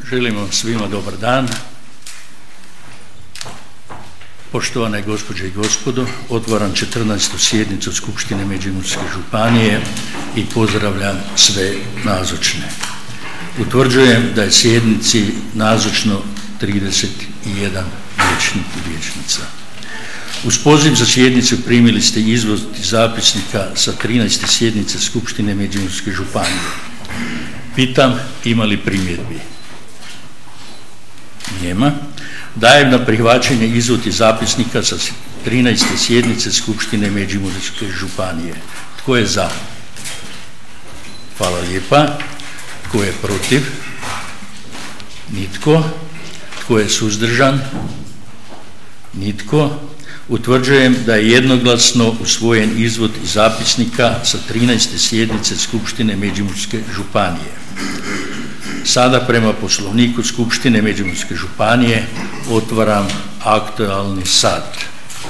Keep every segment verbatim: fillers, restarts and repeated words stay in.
Želim vam svima dobar dan. Poštovane gospođe i gospodo, otvaram četrnaestu sjednicu Skupštine Međimurske županije i pozdravljam sve nazočne. Utvrđujem da je sjednici nazočno trideset jedan vijećnik i vijećnica. Uz poziv za sjednicu primili ste izvod zapisnika sa trinaeste sjednice Skupštine Međimurske županije. Pitam, ima li primjedbi? Nema. Dajem na prihvaćanje izvod zapisnika sa trinaeste sjednice Skupštine Međimurske županije. Tko je za? Hvala lijepa. Tko je protiv? Nitko. Tko je suzdržan? Nitko. Utvrđujem da je jednoglasno usvojen izvod zapisnika sa trinaeste sjednice Skupštine Međimurske županije. Sada prema Poslovniku Skupštine Međimurske županije otvaram aktualni sat.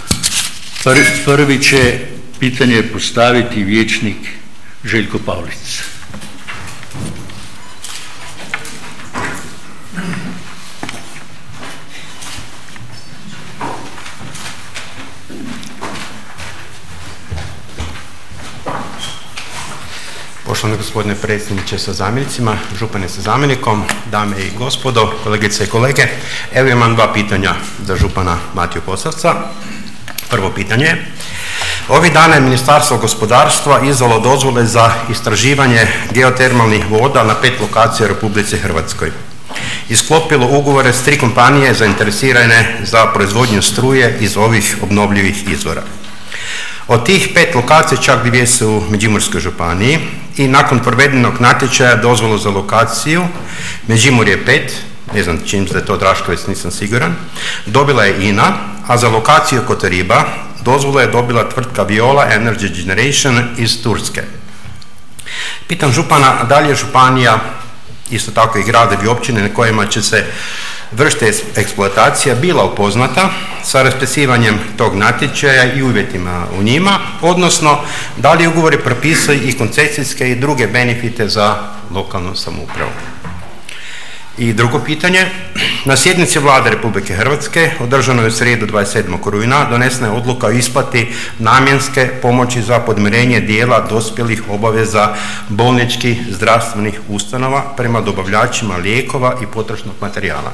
Prvi će pitanje postaviti vijećnik Željko Pavlic. Poštovani gospodine predsjedniče sa zamjenicima, župane sa zamjenikom, dame i gospodo, kolegice i kolege, evo imam dva pitanja za župana Matiju Posavca. Prvo pitanje. Ovih dana je Ministarstvo gospodarstva izdalo dozvole za istraživanje geotermalnih voda na pet lokacija u Republici Hrvatskoj i sklopilo ugovore s tri kompanije zainteresirane za proizvodnju struje iz ovih obnovljivih izvora. Od tih pet lokacija čak dvije su u Međimurskoj županiji i nakon provedenog natječaja dozvolu za lokaciju Međimurje pet, ne znam čim se da je to Drašković, nisam siguran, dobila je I N A, a za lokaciju Kotoriba dozvolu je dobila tvrtka Viola Energy Generation iz Turske. Pitam župana, da li je županija, isto tako i gradovi i općine na kojima će se vršiti eksploatacija bila upoznata sa raspisivanjem tog natječaja i uvjetima u njima, odnosno da li ugovori propisuju i koncesijske i druge benefite za lokalnu samoupravu. I drugo pitanje, na sjednici Vlade Republike Hrvatske održanoj u srijedu dvadeset sedmog rujna donesena je odluka o isplati namjenske pomoći za podmirenje dijela dospjelih obaveza bolničkih zdravstvenih ustanova prema dobavljačima lijekova i potrošnog materijala.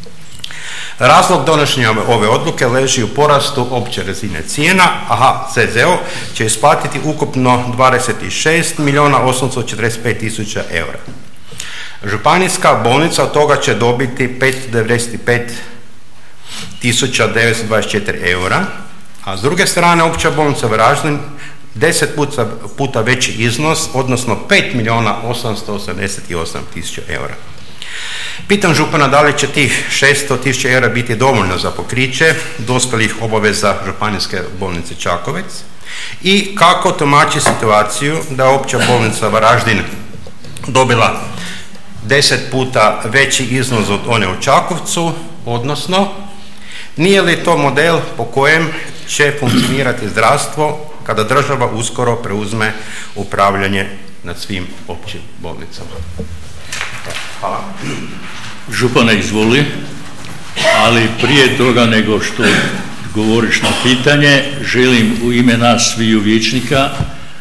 Razlog donošenja ove odluke leži u porastu opće razine cijena, a H C Z O će isplatiti ukupno dvadeset šest milijuna osamsto četrdeset pet tisuća eura. Županijska bolnica od toga će dobiti petsto devedeset pet tisuća devetsto dvadeset četiri eura, a s druge strane opća bolnica Varaždin deset puta, puta veći iznos, odnosno pet milijuna osamsto osamdeset osam tisuća eura. Pitam župana da li će tih šesto tisuća eura biti dovoljno za pokriće dospjelih obaveza Županijske bolnice Čakovec i kako tumači situaciju da je opća bolnica Varaždin dobila deset puta veći iznos od one u Čakovcu, odnosno nije li to model po kojem će funkcionirati zdravstvo kada država uskoro preuzme upravljanje nad svim općim bolnicama? Hvala. Župane, izvoli, ali prije toga nego što govoriš na pitanje, želim u ime nas sviju vijećnika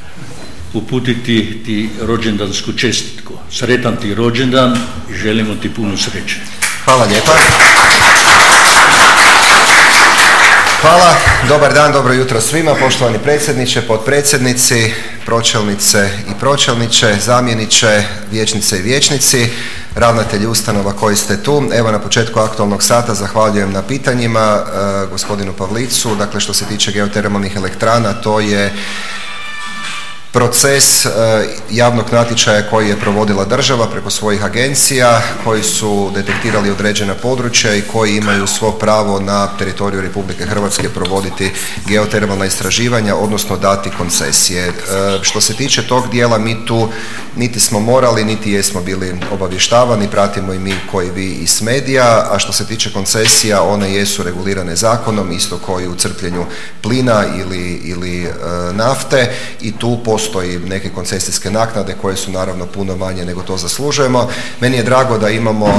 uputiti ti rođendansku čestitku. Sretan ti rođendan i želimo ti puno sreće. Hvala lijepa. Hvala, dobar dan, dobro jutro svima, poštovani predsjedniče, potpredsjednici, pročelnice i pročelniče, zamjeniče, vijećnice i vijećnici, ravnatelji ustanova koji ste tu. Evo na početku aktualnog sata zahvaljujem na pitanjima e, gospodinu Pavlicu. Dakle, što se tiče geotermalnih elektrana, to je proces e, javnog natječaja koji je provodila država preko svojih agencija koji su detektirali određena područja i koji imaju svo pravo na teritoriju Republike Hrvatske provoditi geotermalna istraživanja, odnosno dati koncesije. E, što se tiče tog dijela, mi tu niti smo morali, niti jesmo bili obavještavani, pratimo i mi koji vi iz medija, a što se tiče koncesija, one jesu regulirane zakonom, isto koji u crpljenju plina ili, ili e, nafte, i tu postoji neke koncesijske naknade koje su naravno puno manje nego to zaslužujemo. Meni je drago da imamo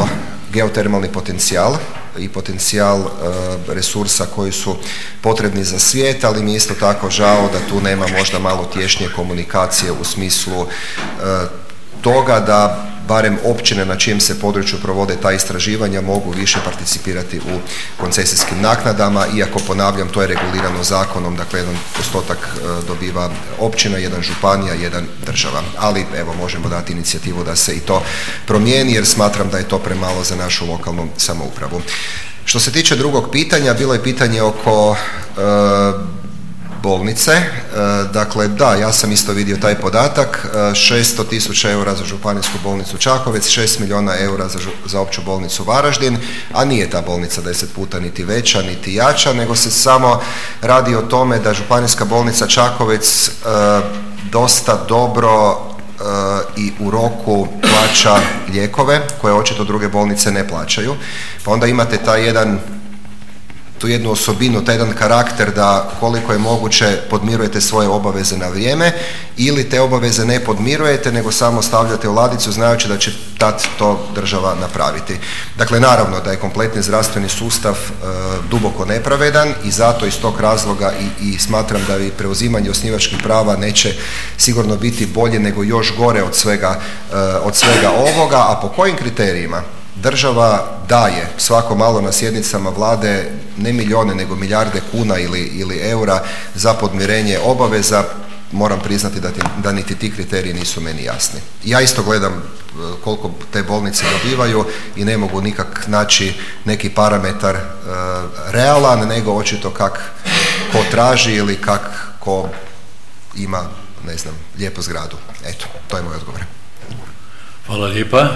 geotermalni potencijal i potencijal resursa koji su potrebni za svijet, ali mi je isto tako žao da tu nema možda malo tješnije komunikacije u smislu toga da barem općine na čijem se području provode ta istraživanja mogu više participirati u koncesijskim naknadama, iako ponavljam, to je regulirano zakonom, dakle jedan postotak dobiva općina, jedan županija, jedan država. Ali evo, možemo dati inicijativu da se i to promijeni, jer smatram da je to premalo za našu lokalnu samoupravu. Što se tiče drugog pitanja, bilo je pitanje oko e, bolnice. Dakle, da, ja sam isto vidio taj podatak, šesto tisuća eura za županijsku bolnicu Čakovec, šest milijuna eura za, za opću bolnicu Varaždin, a nije ta bolnica deset puta niti veća, niti jača, nego se samo radi o tome da županijska bolnica Čakovec e, dosta dobro e, i u roku plaća lijekove, koje očito druge bolnice ne plaćaju. Pa onda imate taj jedan tu jednu osobinu, taj jedan karakter da koliko je moguće podmirujete svoje obaveze na vrijeme ili te obaveze ne podmirujete nego samo stavljate u ladicu znajući da će tad to država napraviti. Dakle, naravno da je kompletni zdravstveni sustav e, duboko nepravedan i zato iz tog razloga i, i smatram da i preuzimanje osnivačkih prava neće sigurno biti bolje nego još gore od svega, e, od svega ovoga, a po kojim kriterijima? Država daje svako malo na sjednicama vlade ne milijone nego milijarde kuna ili, ili eura za podmirenje obaveza. Moram priznati da, ti, da niti ti kriteriji nisu meni jasni. Ja isto gledam koliko te bolnice dobivaju i ne mogu nikak naći neki parametar e, realan, nego očito kak ko traži ili kak ko ima, ne znam, lijepu zgradu. Eto, to je moj odgovor. Hvala lijepa.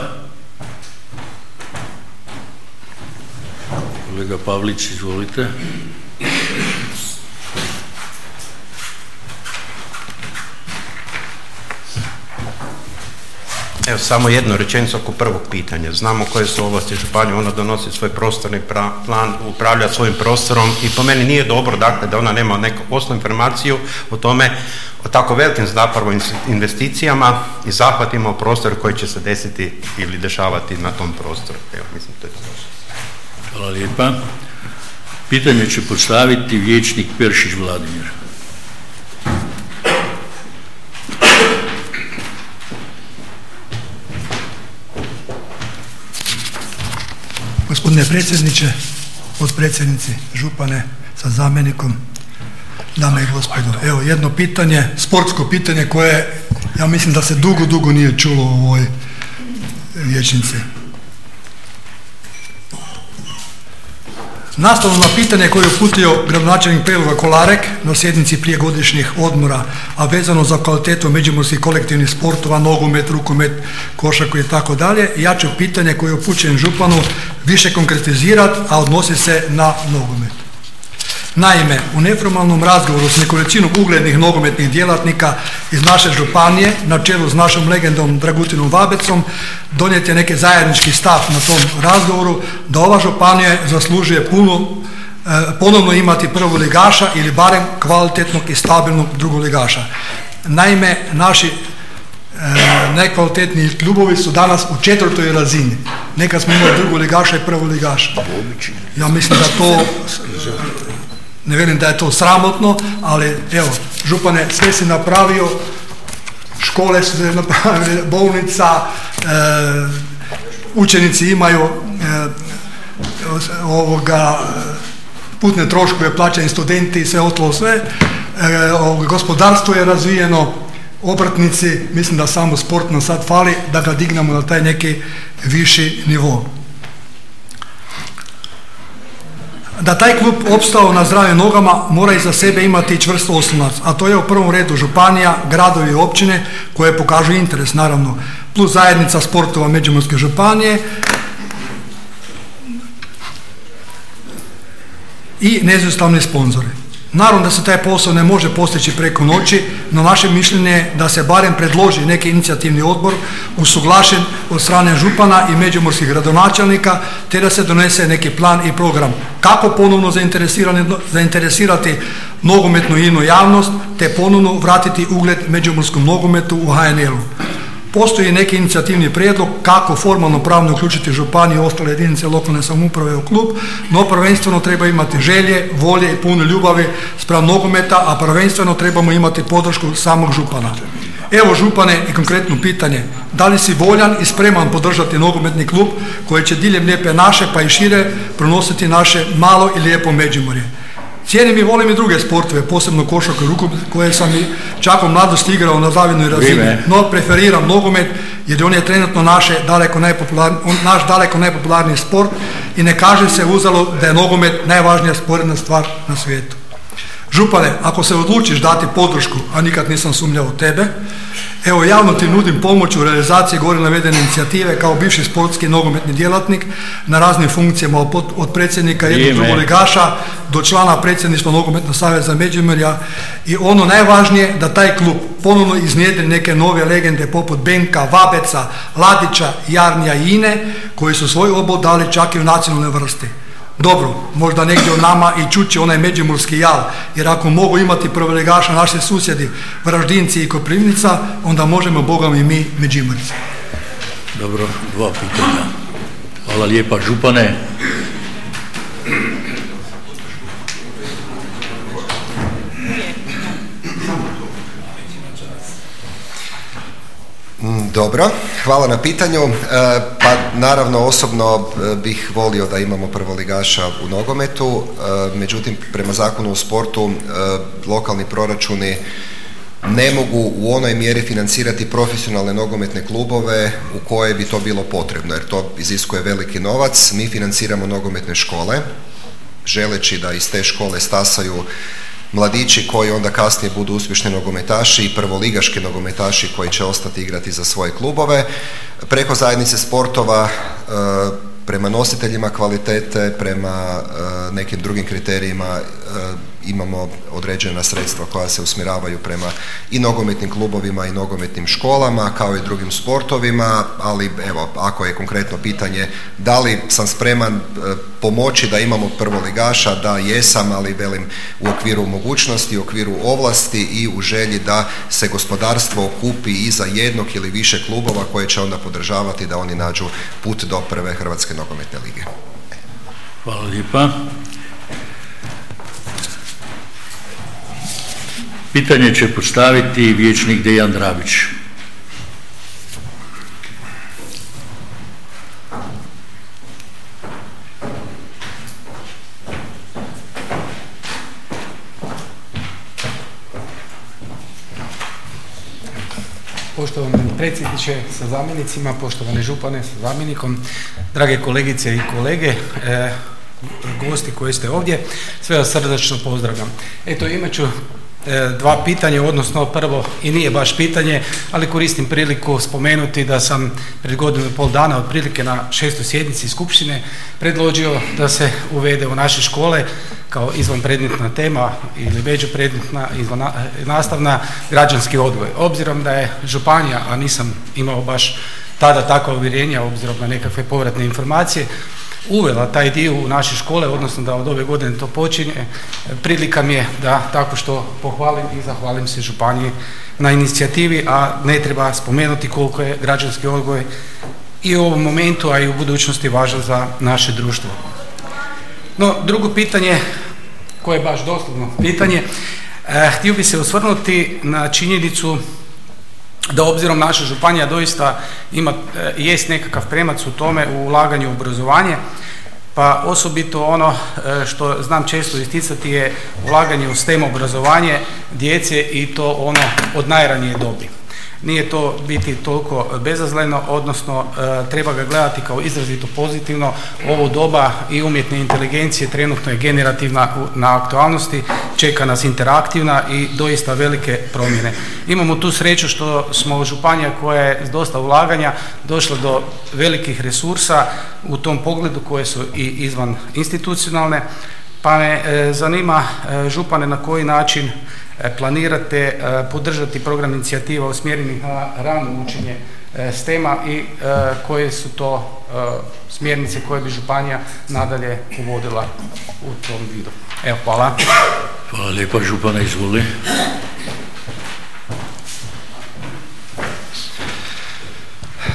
Kolega Pavlić, izvolite. Evo, samo jednu rečenicu oko prvog pitanja. Znamo koje su ovlasti županije, ona donosi svoj prostorni plan, upravlja svojim prostorom i po meni nije dobro, dakle, da ona nema neku osnovnu informaciju o tome, o tako velikim zapravo investicijama i zahvatima u prostoru koji će se desiti ili dešavati na tom prostoru. Evo, mislim, to je to. Hvala lijepa. Pitanje će postaviti vijećnik Peršić Vladimir. Gospodine predsjedniče, potpredsjednici, župane sa zamjenikom, dame i gospodo. Evo jedno pitanje, sportsko pitanje koje ja mislim da se dugo, dugo nije čulo u ovoj vijećnici. Nastavno na pitanje koje je uputio gradonačelnik Preloga Kolarek na sjednici prije godišnjih odmora, a vezano za kvalitetu međimurskih kolektivnih sportova, nogomet, rukomet, košarku i tako dalje, ja ću pitanje koje je upućen županu više konkretizirati, a odnosi se na nogomet. Naime, u neformalnom razgovoru s nekolicinom uglednih nogometnih djelatnika iz naše županije, na čelu s našom legendom Dragutinom Vabecom, donijet je neki zajednički stav na tom razgovoru da ova županija zaslužuje puno, eh, ponovno imati prvoligaša ili barem kvalitetnog i stabilnog drugoligaša. Naime, naši eh, najkvalitetniji klubovi su danas u četvrtoj razini. Nekad smo imali drugoligaša i prvoligaša. Ja mislim da to... Ne velim da je to sramotno, ali evo, župane, sve si napravio, škole su se napravile, bolnica, e, učenici imaju e, ovoga, putne troškove, plaćeni studenti i sve ostalo sve, e, ovoga, gospodarstvo je razvijeno, obrtnici, mislim da samo sport nam sad fali, da ga dignemo na taj neki viši nivo. Da taj klub opstao na zdravim nogama mora iza sebe imati čvrst oslonac, a to je u prvom redu županija, gradovi i općine koje pokažu interes, naravno, plus zajednica sportova Međimurske županije i neizostavni sponzori. Naravno da se taj posao ne može postići preko noći, no naše mišljenje je da se barem predloži neki inicijativni odbor usuglašen od strane župana i međimurskih gradonačelnika, te da se donese neki plan i program kako ponovno zainteresirati nogometnu i inu javnost, te ponovno vratiti ugled međimurskom nogometu u H N L-u. Postoji neki inicijativni prijedlog kako formalno pravno uključiti županiju i ostale jedinice lokalne samouprave u klub, no prvenstveno treba imati želje, volje i puno ljubavi spram nogometa, a prvenstveno trebamo imati podršku samog župana. Evo župane i konkretno pitanje, da li si voljan i spreman podržati nogometni klub koji će diljem lijepe naše pa i šire pronositi naše malo i lijepo Međimurje? Cijenim i volim i druge sportove, posebno košarku i rukomet koje sam i čak u mladosti igrao na zavidnoj razini, no preferiram nogomet jer on je trenutno naše daleko najpopularni, naš daleko najpopularniji sport i ne kaže se uzalud da je nogomet najvažnija sporedna stvar na svijetu. Župane, ako se odlučiš dati podršku, a nikad nisam sumnjao u tebe, evo javno ti nudim pomoć u realizaciji gore navedene inicijative kao bivši sportski nogometni djelatnik na raznim funkcijama od, od predsjednika jednog prvoligaša do člana predsjedništva Nogometnog saveza Međimurja i ono najvažnije da taj klub ponovno iznjedri neke nove legende poput Benka, Vabeca, Ladića, Jarnija i Ine koji su svoj obol dali čak i u nacionalnoj vrsti. Dobro, možda negdje od nama i čuće onaj međimurski jal, jer ako mogu imati prvoligaša naši susjedi, Varaždinci i Koprivnica, onda možemo bogom i mi Međimurci. Dobro, dva pitanja. Hvala lijepa župane. Dobro, hvala na pitanju. Pa naravno osobno bih volio da imamo prvoligaša u nogometu, međutim prema zakonu o sportu lokalni proračuni ne mogu u onoj mjeri financirati profesionalne nogometne klubove u koje bi to bilo potrebno, jer to iziskuje veliki novac. Mi financiramo nogometne škole, želeći da iz te škole stasaju mladići koji onda kasnije budu uspješni nogometaši i prvoligaški nogometaši koji će ostati igrati za svoje klubove. Preko zajednice sportova, prema nositeljima kvalitete, prema nekim drugim kriterijima imamo određena sredstva koja se usmjeravaju prema i nogometnim klubovima i nogometnim školama kao i drugim sportovima, ali evo, ako je konkretno pitanje da li sam spreman pomoći da imamo prvoligaša, da jesam, ali velim u okviru mogućnosti, u okviru ovlasti i u želji da se gospodarstvo okupi iza jednog ili više klubova koje će onda podržavati da oni nađu put do prve Hrvatske nogometne lige. Hvala lijepa. Pitanje će postaviti vijećnik Dejan Drabić. Poštovani predsjedniče sa zamjenicima, poštovane župane sa zamjenikom, drage kolegice i kolege, e, gosti koji ste ovdje, sve vas srdačno pozdravljam. Eto, imat ću dva pitanja, odnosno prvo i nije baš pitanje, ali koristim priliku spomenuti da sam pred godinu i pol dana otprilike na šestoj sjednici skupštine predložio da se uvede u naše škole kao izvanpredmetna tema ili međupredmetna izvan nastavna građanski odgoj. Obzirom da je županija, a nisam imao baš tada takva uvjerenja obzirom na nekakve povratne informacije, uvela taj dio u naše škole, odnosno da od ove godine to počinje, prilika mi je da tako što pohvalim i zahvalim se županiji na inicijativi, a ne treba spomenuti koliko je građanski odgoj i u ovom momentu, a i u budućnosti važan za naše društvo. No, drugo pitanje, koje je baš doslovno pitanje, eh, htio bi se osvrnuti na činjenicu da obzirom naša županija doista ima, jest nekakav premac u tome u ulaganju u obrazovanje, pa osobito ono što znam često isticati je ulaganje u STEM obrazovanje djece i to ono od najranije dobi. Nije to biti toliko bezazleno, odnosno e, treba ga gledati kao izrazito pozitivno. Ovo doba i umjetne inteligencije trenutno je generativna na aktualnosti, čeka nas interaktivna i doista velike promjene. Imamo tu sreću što smo županija koja je s dosta ulaganja došla do velikih resursa u tom pogledu koje su i izvan institucionalne, pa me e, zanima e, župane na koji način planirate podržati program inicijativa usmjerenih na rano učenje STEM-a i koje su to smjernice koje bi županija nadalje uvodila u tom vidu. Evo, hvala. Hvala lijepa, župana, izvoli.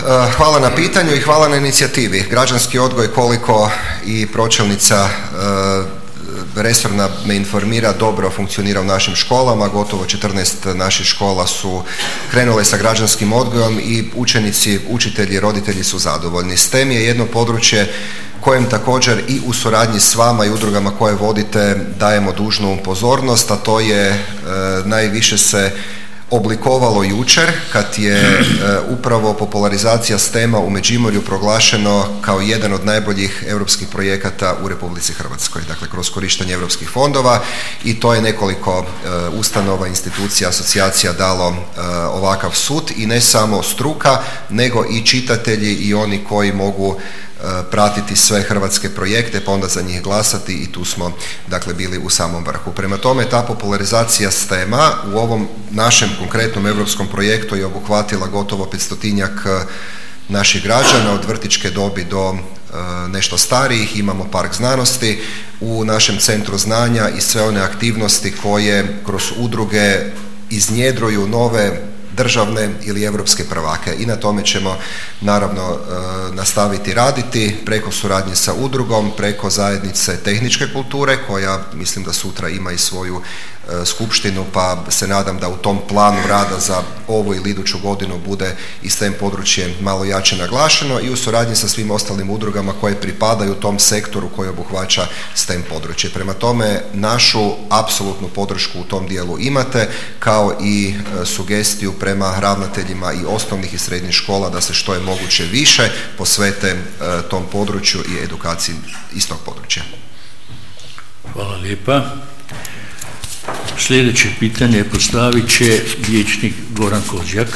hvala na pitanju i hvala na inicijativi. Građanski odgoj, koliko i pročelnica resorna me informira, dobro funkcionira u našim školama. Gotovo četrnaest naših škola su krenule sa građanskim odgojom i učenici, učitelji, roditelji su zadovoljni. STEM je jedno područje kojem također i u suradnji s vama i udrugama koje vodite dajemo dužnu pozornost, a to je e, najviše se oblikovalo jučer kad je e, upravo popularizacija STEM-a u Međimurju proglašeno kao jedan od najboljih europskih projekata u Republici Hrvatskoj, dakle kroz korištenje europskih fondova, i to je nekoliko e, ustanova, institucija, asocijacija dalo e, ovakav sud, i ne samo struka nego i čitatelji i oni koji mogu pratiti sve hrvatske projekte pa onda za njih glasati, i tu smo dakle bili u samom vrhu. Prema tome, ta popularizacija STEM-a u ovom našem konkretnom europskom projektu je obuhvatila gotovo petstotinjak naših građana od vrtićke dobi do e, nešto starijih. Imamo park znanosti u našem centru znanja i sve one aktivnosti koje kroz udruge iznjedruju nove državne ili europske prvake, i na tome ćemo naravno e, nastaviti raditi preko suradnje sa udrugom, preko zajednice tehničke kulture koja mislim da sutra ima i svoju e, skupštinu, pa se nadam da u tom planu rada za ovu ili iduću godinu bude i STEM područje malo jače naglašeno, i u suradnji sa svim ostalim udrugama koje pripadaju tom sektoru koji obuhvaća STEM područje. Prema tome, našu apsolutnu podršku u tom dijelu imate, kao i e, sugestiju prema ravnateljima i osnovnih i srednjih škola da se što je moguće više posvete e, tom području i edukaciji iz tog područja. Hvala lijepa. Sljedeće pitanje postavit će vijećnik Goran Kozjak.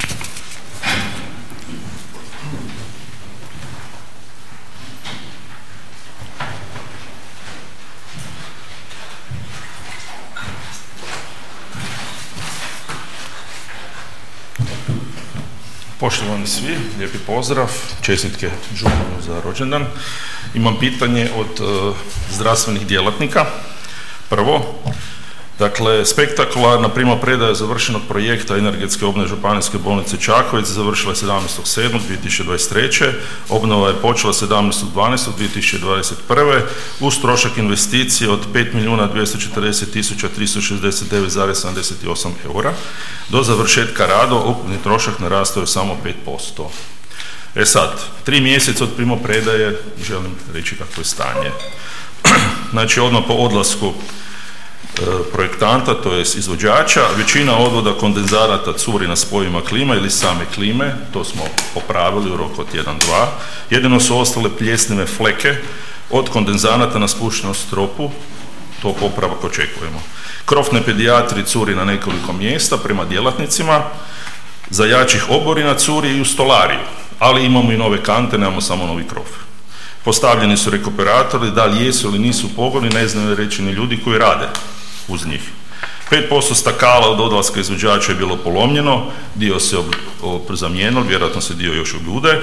Poštovani svi, lijepi pozdrav, čestitke županu za rođendan. Imam pitanje od uh, zdravstvenih djelatnika. Prvo, dakle, spektakularna primopredaja završenog projekta energetske obnove Županijske bolnice Čakovec završila je sedamnaestog sedmog dvije tisuće dvadeset treće. Obnova je počela sedamnaestog dvanaestog dvije tisuće dvadeset prve uz trošak investicije od pet milijuna dvjesto četrdeset tisuća tristo šezdeset devet zarez sedamdeset osam eura. Do završetka radova ukupni trošak narastao je samo pet posto. E sad, tri mjeseca od primopredaje želim reći kakvo je stanje. Znači, odmah po odlasku projektanta, to je izvođača, većina odvoda kondenzarata curi na spojima klima ili same klime, to smo popravili u roku od jedan do dva. Jedino su ostale pljesnive fleke od kondenzanata na spuštenom stropu, to popravak očekujemo. Krov na pedijatri curi na nekoliko mjesta prema djelatnicima, za jačih oborina curi i u stolariju, ali imamo i nove kante, nemamo samo novi krov. Postavljeni su rekuperatori, da li jesu ili nisu pogoni, ne znaju reći ni ljudi koji rade uz njih. pet posto stakala od odlaska izvođača je bilo polomljeno, dio se zamijenilo, vjerojatno se dio još obljude,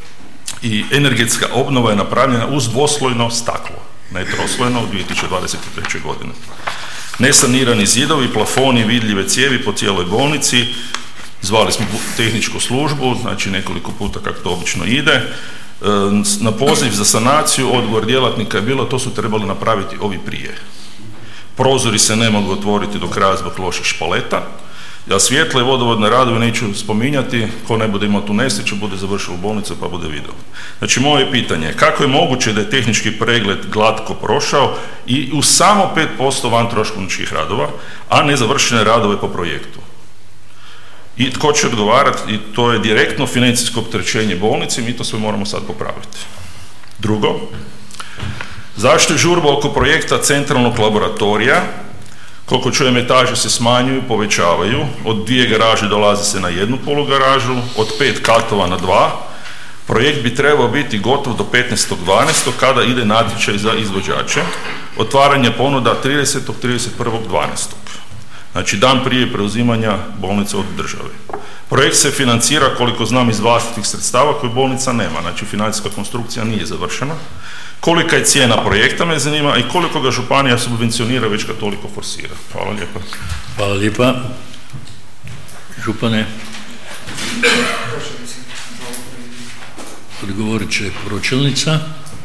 i energetska obnova je napravljena uz dvoslojno staklo, ne troslojno, u dvije tisuće dvadeset treće. godine. Nesanirani zidovi, plafoni, vidljive cijevi po cijeloj bolnici, zvali smo tehničku službu, znači nekoliko puta kako to obično ide. Na poziv za sanaciju odgovor djelatnika je bilo, to su trebali napraviti ovi prije. Prozori se ne mogu otvoriti do kraja zbog loših špaleta, ja svjetle vodovodne radove neću spominjati, ko ne bude imao tu nesreću bude završio u bolnicu pa bude vidio. Znači, moje pitanje je kako je moguće da je tehnički pregled glatko prošao i u samo pet posto vantroškovničkih radova, a ne završene radove po projektu? I tko će odgovarati? I to je direktno financijsko opterećenje bolnice, mi to sve moramo sad popraviti. Drugo, zašto je žurba oko projekta centralnog laboratorija? Koliko čujem, etaže se smanjuju, povećavaju, od dvije garaže dolazi se na jednu polugaražu, od pet katova na dva. Projekt bi trebao biti gotov do petnaestog dvanaestog kada ide natječaj za izvođače. Otvaranje ponuda tridesetog trideset prvog dvanaestog Znači, dan prije preuzimanja bolnice od države. Projekt se financira, koliko znam, iz vlastitih sredstava koje bolnica nema, znači financijska konstrukcija nije završena. Kolika je cijena projekta, me zanima, i koliko ga županija subvencionira već kad toliko forsira. Hvala lijepa. Hvala lijepa. Župane. odgovorit će pročelnica.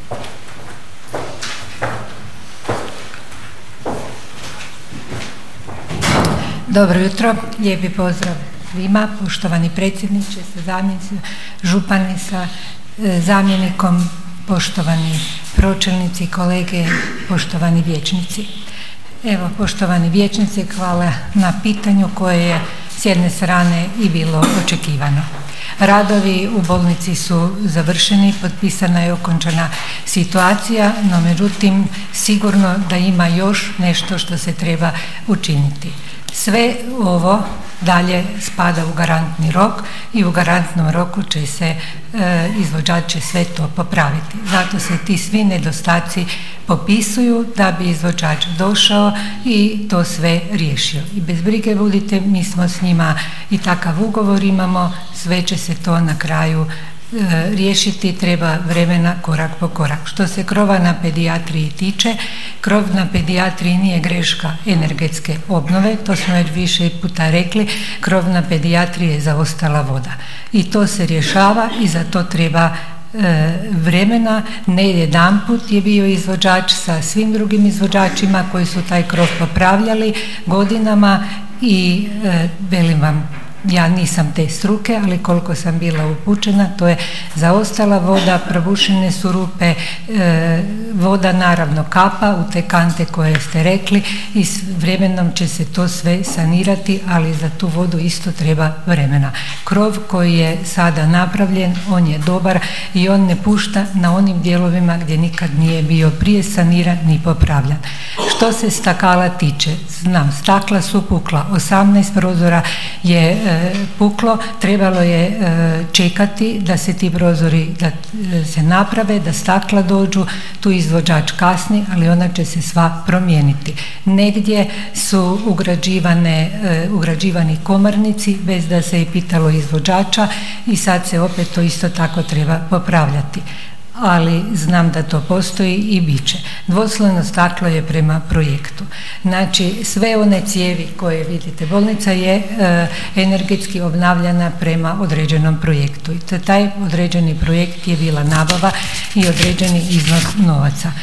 Dobro jutro, lijepi pozdrav svima, poštovani predsjedniče sa zamjenicima, župani sa e, zamjenikom, poštovani pročelnici, kolege, poštovani vijećnici. Evo, poštovani vijećnici, hvala na pitanju koje je s jedne strane i bilo očekivano. Radovi u bolnici su završeni, potpisana je okončana situacija, no međutim sigurno da ima još nešto što se treba učiniti. Sve ovo dalje spada u garantni rok i u garantnom roku će se e, izvođač će sve to popraviti. Zato se ti svi nedostaci popisuju da bi izvođač došao i to sve riješio. I bez brige budite, mi smo s njima i takav ugovor imamo, sve će se to na kraju riješiti, treba vremena korak po korak. Što se krova na pedijatriji tiče, krov na pedijatriji nije greška energetske obnove, to smo već više puta rekli, krov na pedijatriji je zaostala voda. I to se rješava i za to treba e, vremena. Ne jedanput je bio izvođač sa svim drugim izvođačima koji su taj krov popravljali godinama i e, velim vam, ja nisam te struke, ali koliko sam bila upućena, to je zaostala voda, probušene su rupe, e, voda naravno kapa u te kante koje ste rekli i s vremenom će se to sve sanirati, ali za tu vodu isto treba vremena. Krov koji je sada napravljen, on je dobar i on ne pušta na onim dijelovima gdje nikad nije bio prije saniran ni popravljan. Što se stakala tiče, znam, stakla su pukla, osamnaest prozora je puklo, trebalo je čekati da se ti prozori da se naprave, da stakla dođu, tu izvođač kasni, ali ona će se sva promijeniti. Negdje su ugrađivane, ugrađivani komarnici bez da se je pitalo izvođača i sad se opet to isto tako treba popravljati. Ali znam da to postoji i bit će. Dvoslojno staklo je prema projektu. Znači, sve one cijevi koje vidite, bolnica je e, energetski obnavljana prema određenom projektu. I taj određeni projekt je bila nabava i određeni iznos novaca.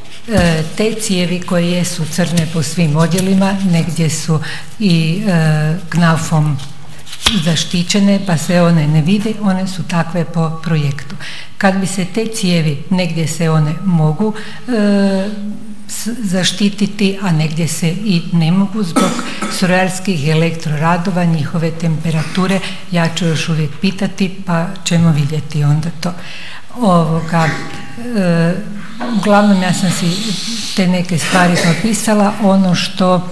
E, te cijevi koje jesu crne po svim odjelima, negdje su i e, knafom zaštićene pa se one ne vide, one su takve po projektu. Kad bi se te cijevi, negdje se one mogu e, zaštititi, a negdje se i ne mogu zbog strojarskih elektroradova, njihove temperature, ja ću još uvijek pitati pa ćemo vidjeti onda to. Ovoga, e, uglavnom ja sam si te neke stvari popisala, ono što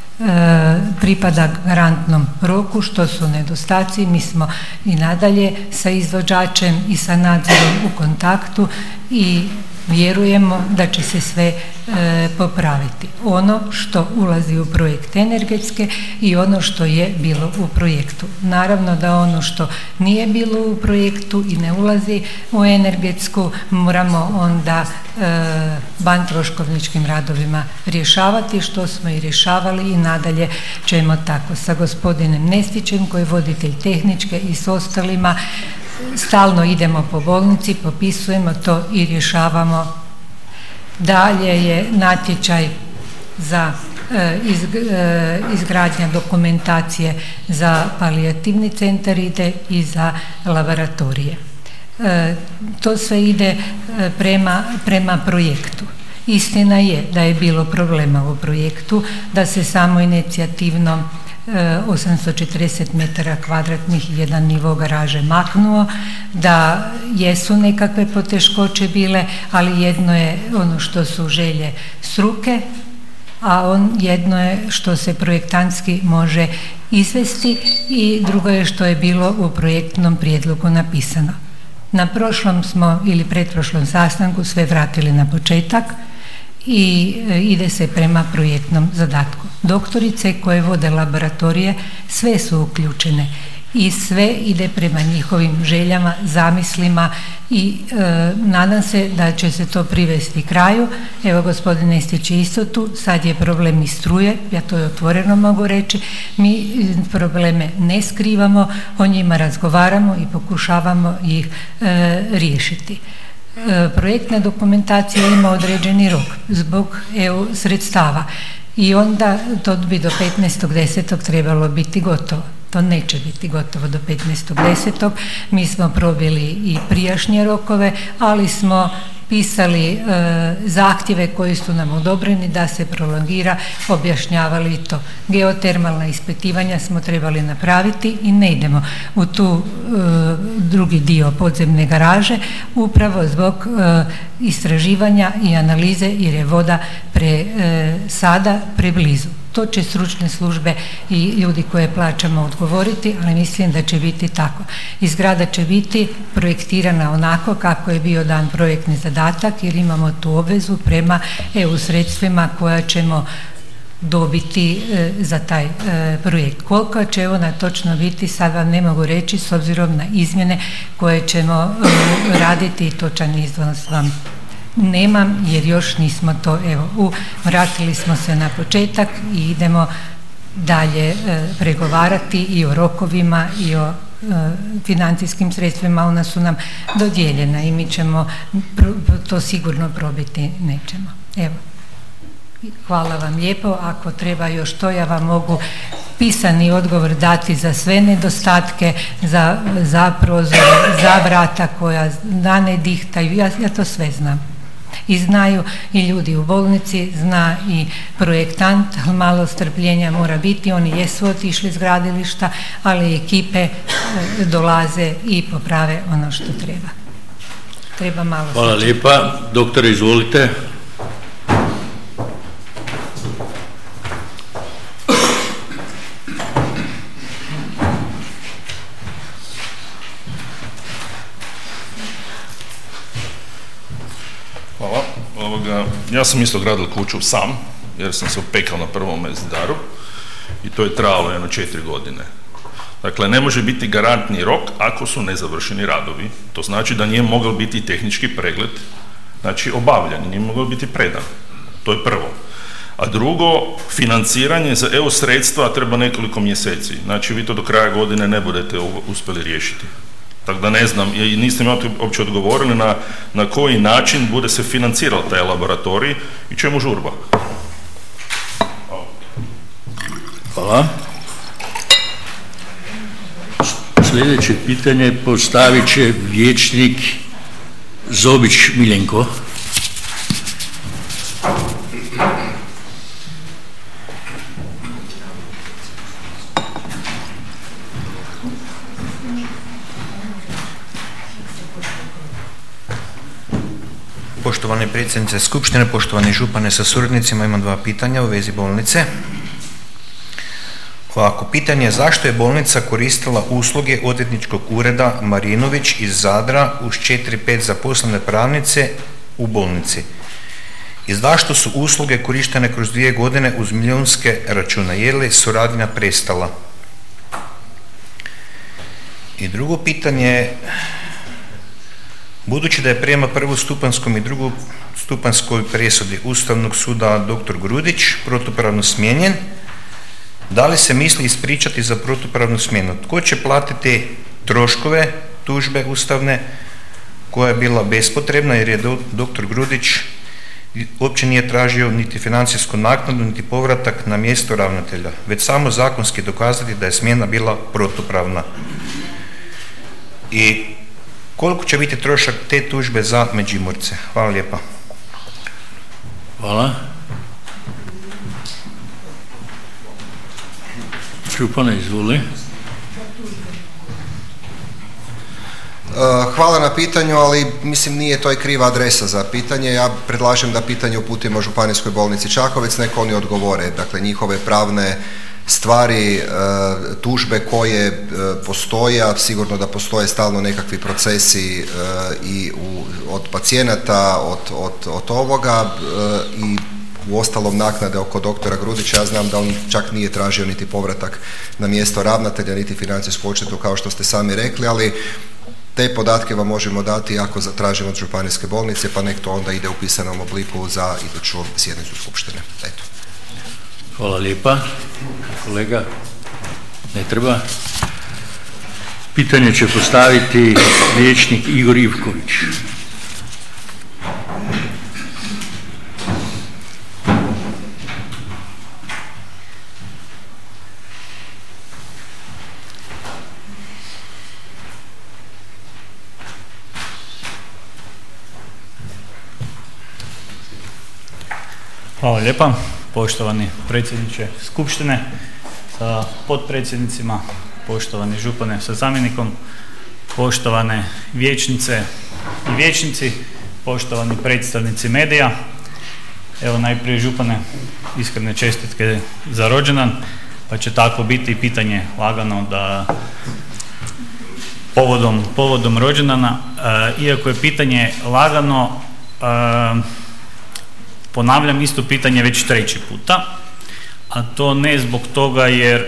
E, pripada garantnom roku, što su nedostaci, mi smo i nadalje sa izvođačem i sa nadzorom u kontaktu i vjerujemo da će se sve e, popraviti. Ono što ulazi u projekt energetske i ono što je bilo u projektu. Naravno da ono što nije bilo u projektu i ne ulazi u energetsku moramo onda e, vantroškovničkim radovima rješavati, što smo i rješavali i nadalje ćemo tako. Sa gospodinem Nestićem koji je voditelj tehničke i s ostalima stalno idemo po bolnici, popisujemo to i rješavamo. Dalje je natječaj za e, iz, e, izgradnja dokumentacije za palijativni centar ide i za laboratorije. E, to sve ide e, prema, prema projektu. Istina je da je bilo problema u projektu, da se samo inicijativno osamsto četrdeset metara kvadratnih i jedan nivo garaže maknuo, da jesu nekakve poteškoće bile, ali jedno je ono što su želje struke, a on jedno je što se projektantski može izvesti i drugo je što je bilo u projektnom prijedlogu napisano. Na prošlom smo ili pretprošlom sastanku sve vratili na početak i ide se prema projektnom zadatku. Doktorice koje vode laboratorije sve su uključene i sve ide prema njihovim željama, zamislima i e, nadam se da će se to privesti kraju. Evo, gospodin Nestić je isto tu, sad je problem i struje, ja to otvoreno mogu reći, mi probleme ne skrivamo, o njima razgovaramo i pokušavamo ih e, riješiti. E, projektna dokumentacija ima određeni rok zbog E U sredstava i onda to bi do petnaestog desetog trebalo biti gotovo. To neće biti gotovo do petnaestog desetog Mi smo probili i prijašnje rokove, ali smo pisali e, zahtjeve koji su nam odobreni da se prolongira, objašnjavali to. Geotermalna ispitivanja smo trebali napraviti i ne idemo u tu e, drugi dio podzemne garaže upravo zbog e, istraživanja i analize jer je voda pre, e, sada preblizu. To će stručne službe i ljudi koje plaćamo odgovoriti, ali mislim da će biti tako. I zgrada će biti projektirana onako kako je bio dan projektni zadatak jer imamo tu obvezu prema E U sredstvima koja ćemo dobiti e, za taj e, projekt. Koliko će ona točno biti, sad vam ne mogu reći s obzirom na izmjene koje ćemo e, raditi i točan iznos vam nemam jer još nismo to, evo, u, vratili smo se na početak i idemo dalje e, pregovarati i o rokovima i o e, financijskim sredstvima, ona su nam dodijeljena i mi ćemo pro, to sigurno probiti nećemo. Evo, hvala vam lijepo, ako treba još to ja vam mogu pisani odgovor dati za sve nedostatke, za, za prozore, za vrata koja da ne dihtaju, ja, ja to sve znam. I znaju i ljudi u bolnici, zna i projektant, malo strpljenja mora biti, oni jesu otišli iz gradilišta, ali ekipe dolaze i poprave ono što treba. Treba malo. Hvala lijepa. Doktore, izvolite. Hvala. Ovoga, ja sam isto gradio kuću sam, jer sam se opekao na prvom zidaru i to je trajalo jedno četiri godine. Dakle, ne može biti garantni rok ako su nezavršeni radovi. To znači da nije mogao biti tehnički pregled, znači obavljan, nije mogao biti predan. To je prvo. A drugo, financiranje za E U sredstva treba nekoliko mjeseci. Znači, vi to do kraja godine ne budete uspjeli riješiti. Tako da ne znam, i niste mi uopće odgovorili na, na koji način bude se financirao taj laboratorij i čemu žurba. Hvala. Sljedeće pitanje postavit će vijećnik Zobić Miljenko. Poštovani predsjednice Skupštine, poštovani župane sa suradnicima, imam dva pitanja u vezi bolnice. Ovako, pitanje je zašto je bolnica koristila usluge odvjetničkog ureda Marinović iz Zadra uz četiri pet zaposlene pravnice u bolnici? I zašto su usluge korištene kroz dvije godine uz milijunske račune? Je li suradnja prestala? I drugo pitanje je, budući da je prema prvostupanskom i drugostupanskoj presudi Ustavnog suda doktor Grudić protupravno smijenjen, da li se misli ispričati za protupravnu smjenu? Tko će platiti troškove tužbe ustavne koja je bila bespotrebna jer je doktor Grudić uopće nije tražio niti financijsku naknadu niti povratak na mjesto ravnatelja, već samo zakonski dokazati da je smjena bila protupravna? I koliko će biti trošak te tužbe za Međimurce? Hvala lijepa. Hvala. Župane, izvoli. Hvala na pitanju, ali mislim nije to i kriva adresa za pitanje. Ja predlažem da pitanje uputimo Županijskoj bolnici Čakovec, neko oni odgovore. Dakle, njihove pravne stvari, tužbe koje postoje, a sigurno da postoje stalno nekakvi procesi i u, od pacijenata, od, od, od ovoga i u ostalom naknade oko doktora Grudića, ja znam da on čak nije tražio niti povratak na mjesto ravnatelja, niti financijsku odštetu kao što ste sami rekli, ali te podatke vam možemo dati ako zatražimo od županijske bolnice, pa nek to onda ide u pisanom obliku za iduću sjednicu skupštine. Eto. Hvala lijepa. Kolega, ne treba. Pitanje će postaviti liječnik Igor Ivković. Hvala lijepa, poštovani predsjedniče Skupštine sa potpredsjednicima, poštovani župane sa zamjenikom, poštovane vijećnice i vijećnici, poštovani predstavnici medija. Evo najprije župane, iskrene čestitke za rođendan, pa će tako biti i pitanje lagano da povodom, povodom rođendana, e, iako je pitanje lagano, e, ponavljam isto pitanje već treći puta, a to ne zbog toga jer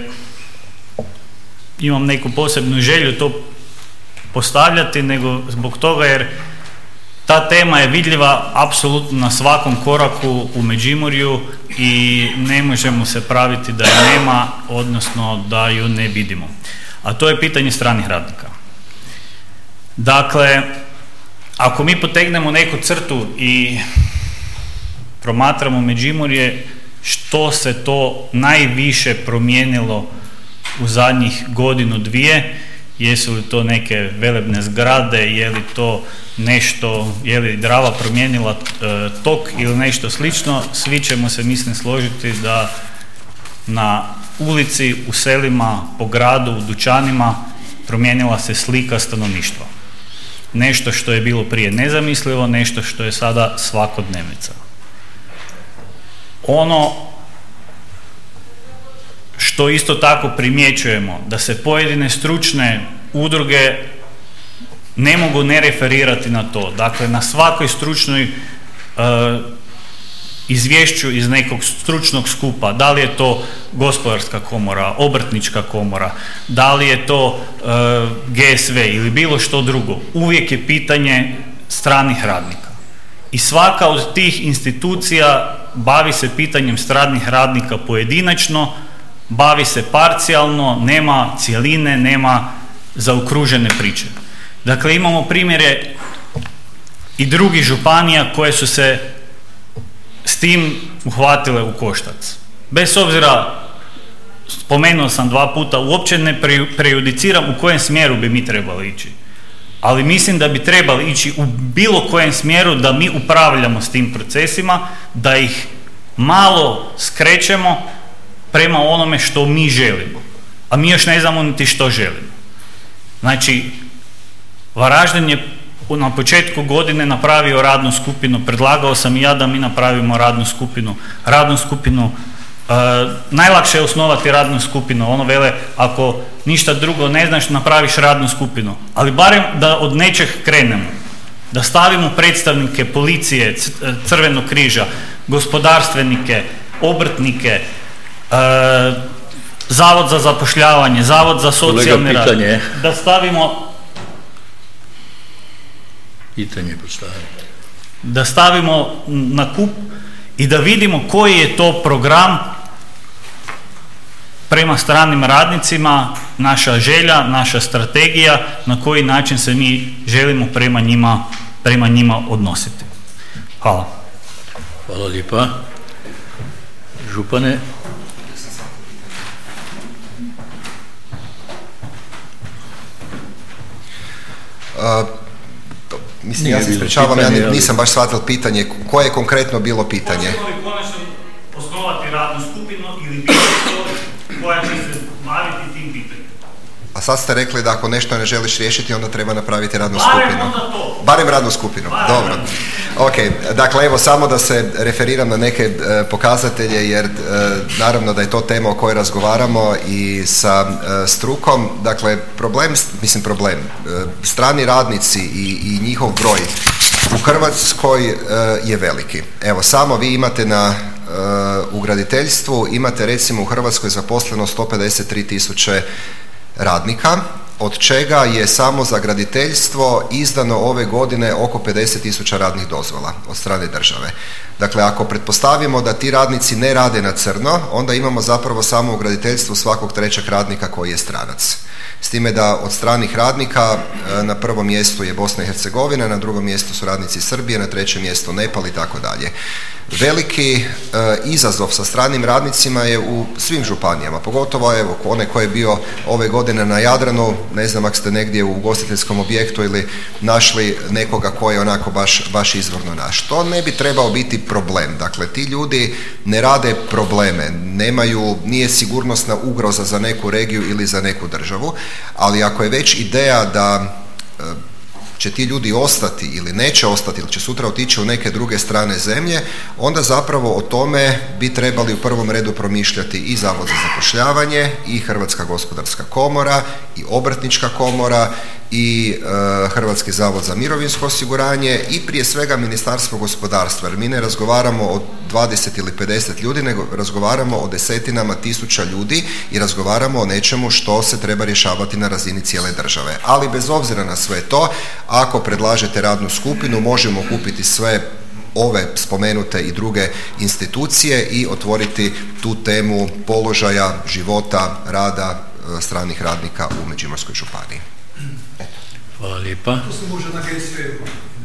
imam neku posebnu želju to postavljati, nego zbog toga jer ta tema je vidljiva apsolutno na svakom koraku u Međimurju i ne možemo se praviti da je nema, odnosno da ju ne vidimo. A to je pitanje stranih radnika. Dakle, ako mi potegnemo neku crtu i promatramo Međimurje, što se to najviše promijenilo u zadnjih godinu, dvije, jesu li to neke velebne zgrade, je li to nešto, je li Drava promijenila e, tok ili nešto slično, svi ćemo se mislim složiti da na ulici, u selima, po gradu, u dućanima promijenila se slika stanovništva. Nešto što je bilo prije nezamislivo, nešto što je sada svakodnevnica. Ono što isto tako primjećujemo, da se pojedine stručne udruge ne mogu ne referirati na to. Dakle, na svakoj stručnoj e, izvješću iz nekog stručnog skupa, da li je to Gospodarska komora, Obrtnička komora, da li je to e, G S V ili bilo što drugo, uvijek je pitanje stranih radnika. I svaka od tih institucija bavi se pitanjem stranih radnika pojedinačno, bavi se parcijalno, nema cjeline, nema zaokružene priče. Dakle, imamo primjere i drugih županija koje su se s tim uhvatile u koštac. Bez obzira, spomenuo sam dva puta, uopće ne prejudiciram u kojem smjeru bi mi trebali ići. Ali mislim da bi trebali ići u bilo kojem smjeru da mi upravljamo s tim procesima, da ih malo skrećemo prema onome što mi želimo. A mi još ne znamo niti što želimo. Znači, Varaždin je na početku godine napravio radnu skupinu, predlagao sam i ja da mi napravimo radnu skupinu. Radnu skupinu, e, najlakše je osnovati radnu skupinu, ono vele, ako ništa drugo ne znaš, napraviš radnu skupinu. Ali barem da od nečeg krenemo. Da stavimo predstavnike policije, Crvenog križa, gospodarstvenike, obrtnike, e, Zavod za zapošljavanje, Zavod za socijalni rad. Da stavimo Pitanje postaviti. Da stavimo na kup i da vidimo koji je to program prema stranim radnicima, naša želja, naša strategija, na koji način se mi želimo prema njima, prema njima odnositi. Hvala. Hvala lijepa. Župane. Uh, Mislim, ja se ispričavam, ja nisam baš shvatio pitanje. Koje je konkretno bilo pitanje? Hoćemo li konačno osnovati radnu skupinu ili bilo što koja će se baviti tim pitanjem? A sad ste rekli da ako nešto ne želiš riješiti, onda treba napraviti radnu Barem skupinu. Onda to. Barem radnu skupinu, Barem. dobro. Ok, dakle evo samo da se referiram na neke e, pokazatelje jer e, naravno da je to tema o kojoj razgovaramo i sa e, strukom. Dakle, problem, mislim problem, e, strani radnici i, i njihov broj u Hrvatskoj e, je veliki. Evo, samo vi imate na u graditeljstvu imate recimo u Hrvatskoj zaposleno sto pedeset tri tisuće radnika, od čega je samo za graditeljstvo izdano ove godine oko pedeset tisuća radnih dozvola od strane države. Dakle, ako pretpostavimo da ti radnici ne rade na crno, onda imamo zapravo samo u graditeljstvu svakog trećeg radnika koji je stranac. S time da od stranih radnika na prvom mjestu je Bosna i Hercegovina, na drugom mjestu su radnici Srbije, na trećem mjestu Nepal i tako dalje. Veliki e, izazov sa stranim radnicima je u svim županijama, pogotovo evo onaj koji je bio ove godine na Jadranu, ne znam ako ste negdje u ugostiteljskom objektu ili našli nekoga koji je onako baš, baš izvorno naš. To ne bi trebao biti problem. Dakle, ti ljudi ne rade probleme, nemaju, nije sigurnosna ugroza za neku regiju ili za neku državu, ali ako je već ideja da e, će ti ljudi ostati ili neće ostati ili će sutra otići u neke druge strane zemlje, onda zapravo o tome bi trebali u prvom redu promišljati i Zavod za zapošljavanje, i Hrvatska gospodarska komora, i Obrtnička komora, i e, Hrvatski zavod za mirovinsko osiguranje i prije svega Ministarstvo gospodarstva, jer mi ne razgovaramo o dvadeset ili pedeset ljudi, nego razgovaramo o desetinama tisuća ljudi i razgovaramo o nečemu što se treba rješavati na razini cijele države. Ali bez obzira na sve to, ako predlažete radnu skupinu, možemo kupiti sve ove spomenute i druge institucije i otvoriti tu temu položaja, života, rada e, stranih radnika u Međimurskoj županiji. Hvala lijepa. To se može na G S V-u.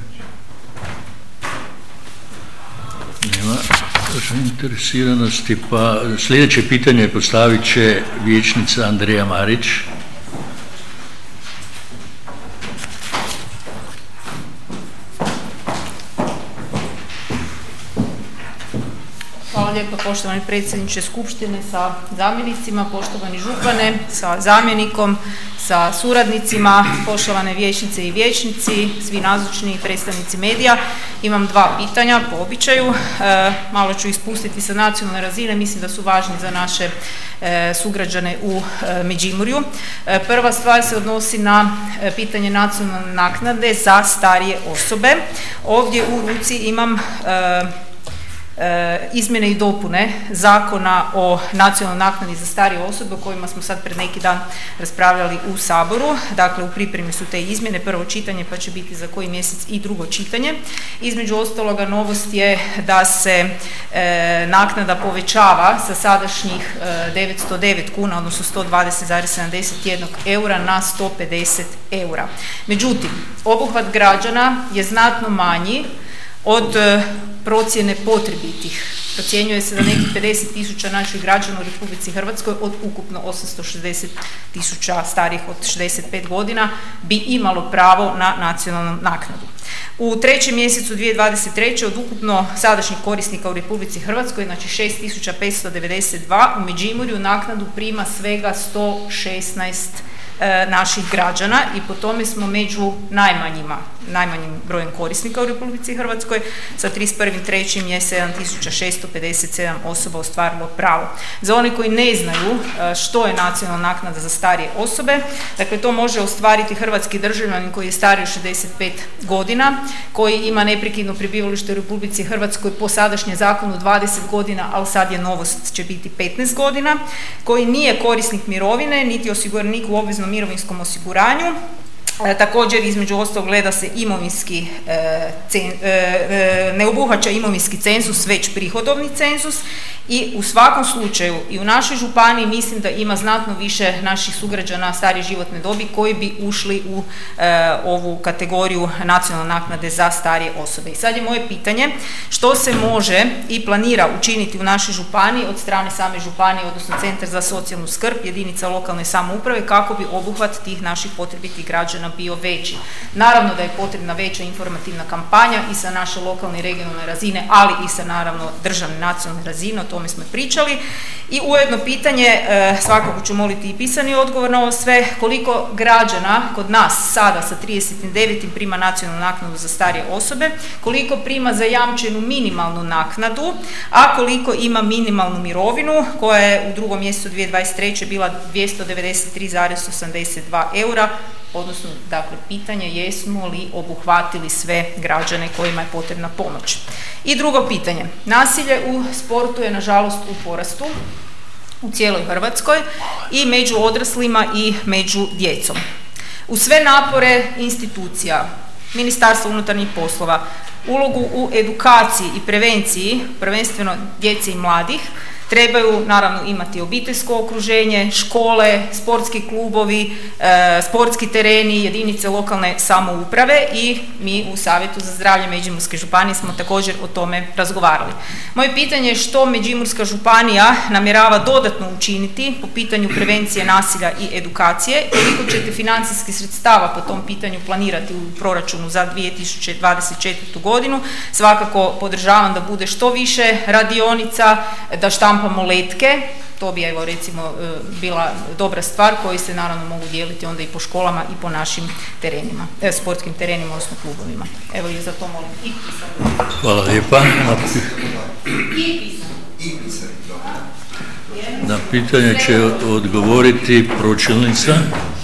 Nema zainteresiranosti, pa sljedeće pitanje postavit će vijećnica Andreja Marić. Hvala lijepo poštovani predsjedniče Skupštine sa zamjenicima, poštovani župane sa zamjenikom, sa suradnicima, poštovane vijećnice i vijećnici, svi nazočni predstavnici medija. Imam dva pitanja po običaju, e, malo ću ispustiti sa nacionalne razine, mislim da su važni za naše e, sugrađane u e, Međimurju. E, prva stvar se odnosi na e, pitanje nacionalne naknade za starije osobe. Ovdje u ruci imam e, E, izmjene i dopune Zakona o nacionalnoj naknadi za starije osobe o kojima smo sad pred neki dan raspravljali u Saboru. Dakle, u pripremi su te izmjene, prvo čitanje pa će biti za koji mjesec i drugo čitanje. Između ostaloga novost je da se e, naknada povećava sa sadašnjih e, devetsto devet kuna, odnosno sto dvadeset zarez sedamdeset jedan eura na sto pedeset eura. Međutim, obuhvat građana je znatno manji od procjene potrebitih. Procjenjuje se da nekih pedeset tisuća naših građana u Republici Hrvatskoj od ukupno osamsto šezdeset tisuća starijih od šezdeset pet godina bi imalo pravo na nacionalnu naknadu. U trećem mjesecu dvije tisuće dvadeset treće od ukupno sadašnjih korisnika u Republici Hrvatskoj, znači šest tisuća petsto devedeset dva, u Međimurju naknadu prima svega sto šesnaest naših građana i po tome smo među najmanjima, najmanjim brojem korisnika u Republici Hrvatskoj. Sa trideset prvim treće je sedam tisuća šesto pedeset sedam osoba ostvarilo pravo. Za one koji ne znaju što je nacionalna naknada za starije osobe, dakle to može ostvariti hrvatski državljanin koji je stariji od šezdeset pet godina, koji ima neprekidno prebivalište u Republici Hrvatskoj po sadašnjem zakonu dvadeset godina, ali sad je novost, će biti petnaest godina, koji nije korisnik mirovine, niti osiguranik u obveznom mirovinskom osiguranju. E, također između ostalog gleda se imovinski, e, cen, e, e, ne obuhvaća imovinski cenzus, već prihodovni cenzus i u svakom slučaju i u našoj županiji mislim da ima znatno više naših sugrađana starije životne dobi koji bi ušli u e, ovu kategoriju nacionalne naknade za starije osobe. I sad je moje pitanje što se može i planira učiniti u našoj županiji od strane same županije, odnosno Centar za socijalnu skrb, jedinica lokalne samouprave, kako bi obuhvat tih naših potrebitih građana bio veći. Naravno da je potrebna veća informativna kampanja i sa naše lokalne i regionalne razine, ali i sa naravno državne nacionalne razine, o tome smo pričali. I ujedno pitanje, e, svakako ću moliti i pisani odgovor na ovo sve, koliko građana kod nas sada sa trideset devet prima nacionalnu naknadu za starije osobe, koliko prima zajamčenu minimalnu naknadu, a koliko ima minimalnu mirovinu koja je u drugom mjesecu dvije tisuće dvadeset treće bila dvjesto devedeset tri zarez osamdeset dva eura, odnosno Dakle, pitanje jesmo li obuhvatili sve građane kojima je potrebna pomoć. I drugo pitanje, nasilje u sportu je nažalost u porastu u cijeloj Hrvatskoj i među odraslima i među djecom. Uz sve napore institucija, Ministarstva unutarnjih poslova, ulogu u edukaciji i prevenciji, prvenstveno djece i mladih, trebaju naravno imati obiteljsko okruženje, škole, sportski klubovi, e, sportski tereni, jedinice lokalne samouprave i mi u Savjetu za zdravlje Međimurske županije smo također o tome razgovarali. Moje pitanje je što Međimurska županija namjerava dodatno učiniti po pitanju prevencije nasilja i edukacije, koliko ćete financijskih sredstava po tom pitanju planirati u proračunu za dvije tisuće dvadeset četvrtu godinu. Svakako podržavam da bude što više radionica, da štampamo letke, to bi evo recimo bila dobra stvar koji se naravno mogu dijeliti onda i po školama i po našim terenima, eh, sportskim terenima, odnosno klubovima. Evo i za to molim i pisano. Hvala lijepa. I pisano. Na pitanje će odgovoriti pročelnica.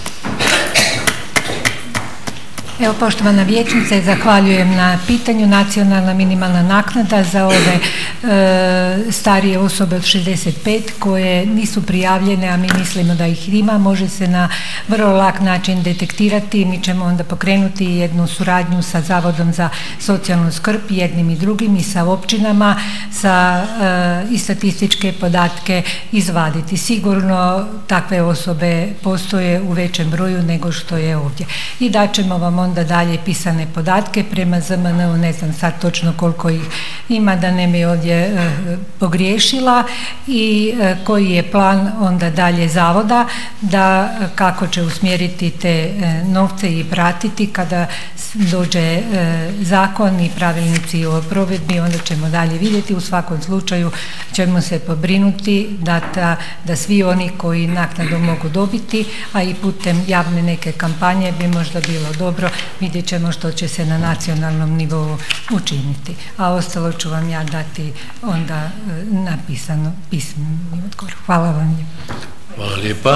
Evo, poštovana vijećnice, zahvaljujem na pitanju. Nacionalna minimalna naknada za ove e, starije osobe od šezdeset pet koje nisu prijavljene, a mi mislimo da ih ima, može se na vrlo lak način detektirati. Mi ćemo onda pokrenuti jednu suradnju sa Zavodom za socijalnu skrb, jednim i drugim, i sa općinama, sa e, i statističke podatke izvaditi. Sigurno takve osobe postoje u većem broju nego što je ovdje. I daćemo vam onda onda dalje pisane podatke prema Z M N-u, ne znam sad točno koliko ih ima, da ne bi ovdje e, pogriješila, i e, koji je plan onda dalje zavoda, da kako će usmjeriti te e, novce i pratiti kada dođe e, zakon i pravilnici o provedbi, onda ćemo dalje vidjeti. U svakom slučaju ćemo se pobrinuti da, ta, da svi oni koji naknadu mogu dobiti, a i putem javne neke kampanje bi možda bilo dobro, vidjet ćemo što će se na nacionalnom nivou učiniti. A ostalo ću vam ja dati onda napisano pismeni odgovor. Hvala vam lijepa. Hvala lijepa.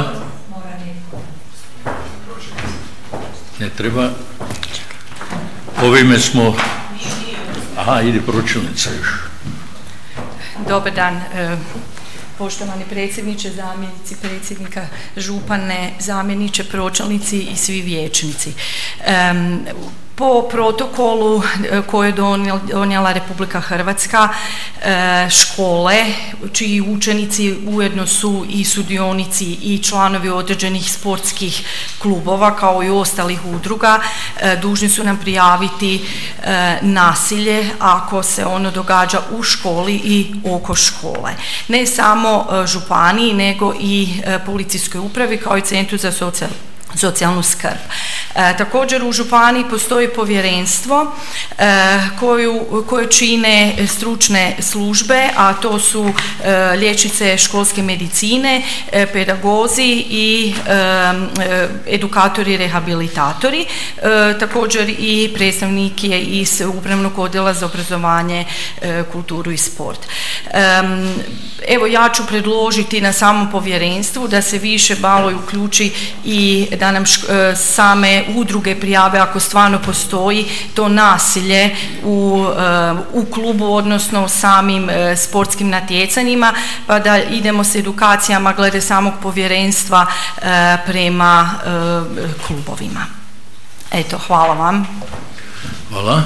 Ne treba. Ovime smo... Aha, ide pročelnica još. Dobar dan. Poštovani predsjedniče, zamjenici predsjednika, župane, zamjeniče, pročelnici i svi vijećnici. Po protokolu koje je donijela Republika Hrvatska, škole čiji učenici ujedno su i sudionici i članovi određenih sportskih klubova kao i ostalih udruga dužni su nam prijaviti nasilje ako se ono događa u školi i oko škole. Ne samo županiji nego i policijskoj upravi kao i Centru za socijalnu socijalnu skrb. E, također u županiji postoji povjerenstvo e, koju, koje čine stručne službe, a to su e, liječnice školske medicine, e, pedagozi i e, edukatori, rehabilitatori, e, također i predstavnik je iz Upravnog odjela za obrazovanje, e, kulturu i sport. E, evo ja ću predložiti na samom povjerenstvu da se više malo uključi i da nam same udruge prijave ako stvarno postoji to nasilje u, u klubu, odnosno samim sportskim natjecanjima, pa da idemo s edukacijama glede samog povjerenstva prema klubovima. Eto, hvala vam. Hvala.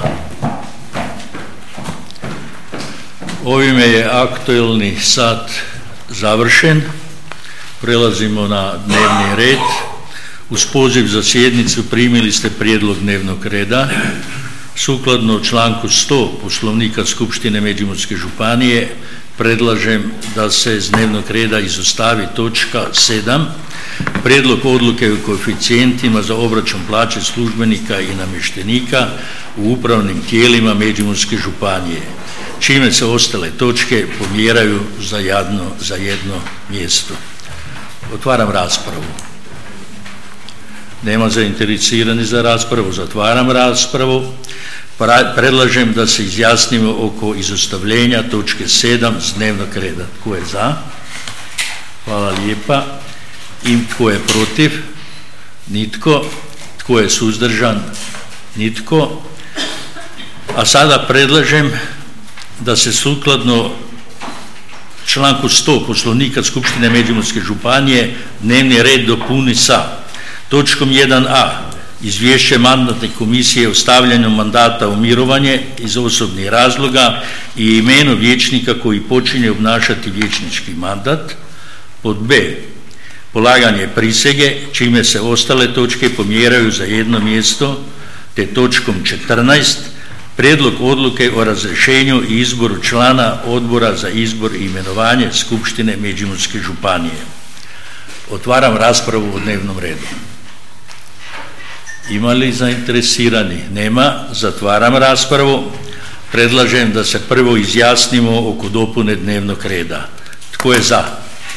Ovime je aktualni sat završen. Prelazimo na dnevni red. Uz poziv za sjednicu primili ste prijedlog dnevnog reda. Sukladno članku sto Poslovnika Skupštine Međimurske županije predlažem da se iz dnevnog reda izostavi točka sedam, prijedlog odluke o koeficijentima za obračun plaće službenika i namještenika u upravnim tijelima Međimurske županije, čime se ostale točke pomjeraju za jedno, za jedno mjesto. Otvaram raspravu. Nema zainteresiranih za raspravu, zatvaram raspravu. Predlažem da se izjasnimo oko izostavljenja točke sedam s dnevnog reda. Tko je za? Hvala lijepa. I tko je protiv? Nitko. Tko je suzdržan? Nitko. A sada predlažem da se sukladno članku sto Poslovnika Skupštine Međimurske županije dnevni red dopuni sa točkom jedan a. Izvješće mandatne komisije o stavljanju mandata u mirovanje iz osobnih razloga i imenu vijećnika koji počinje obnašati vijećnički mandat. Pod b. Polaganje prisege, čime se ostale točke pomjeraju za jedno mjesto, te točkom četrnaest. Prijedlog odluke o razrješenju i izboru člana odbora za izbor i imenovanje Skupštine Međimurske županije. Otvaram raspravu o dnevnom redu. Ima li zainteresirani? Nema. Zatvaram raspravu. Predlažem da se prvo izjasnimo oko dopune dnevnog reda. Tko je za?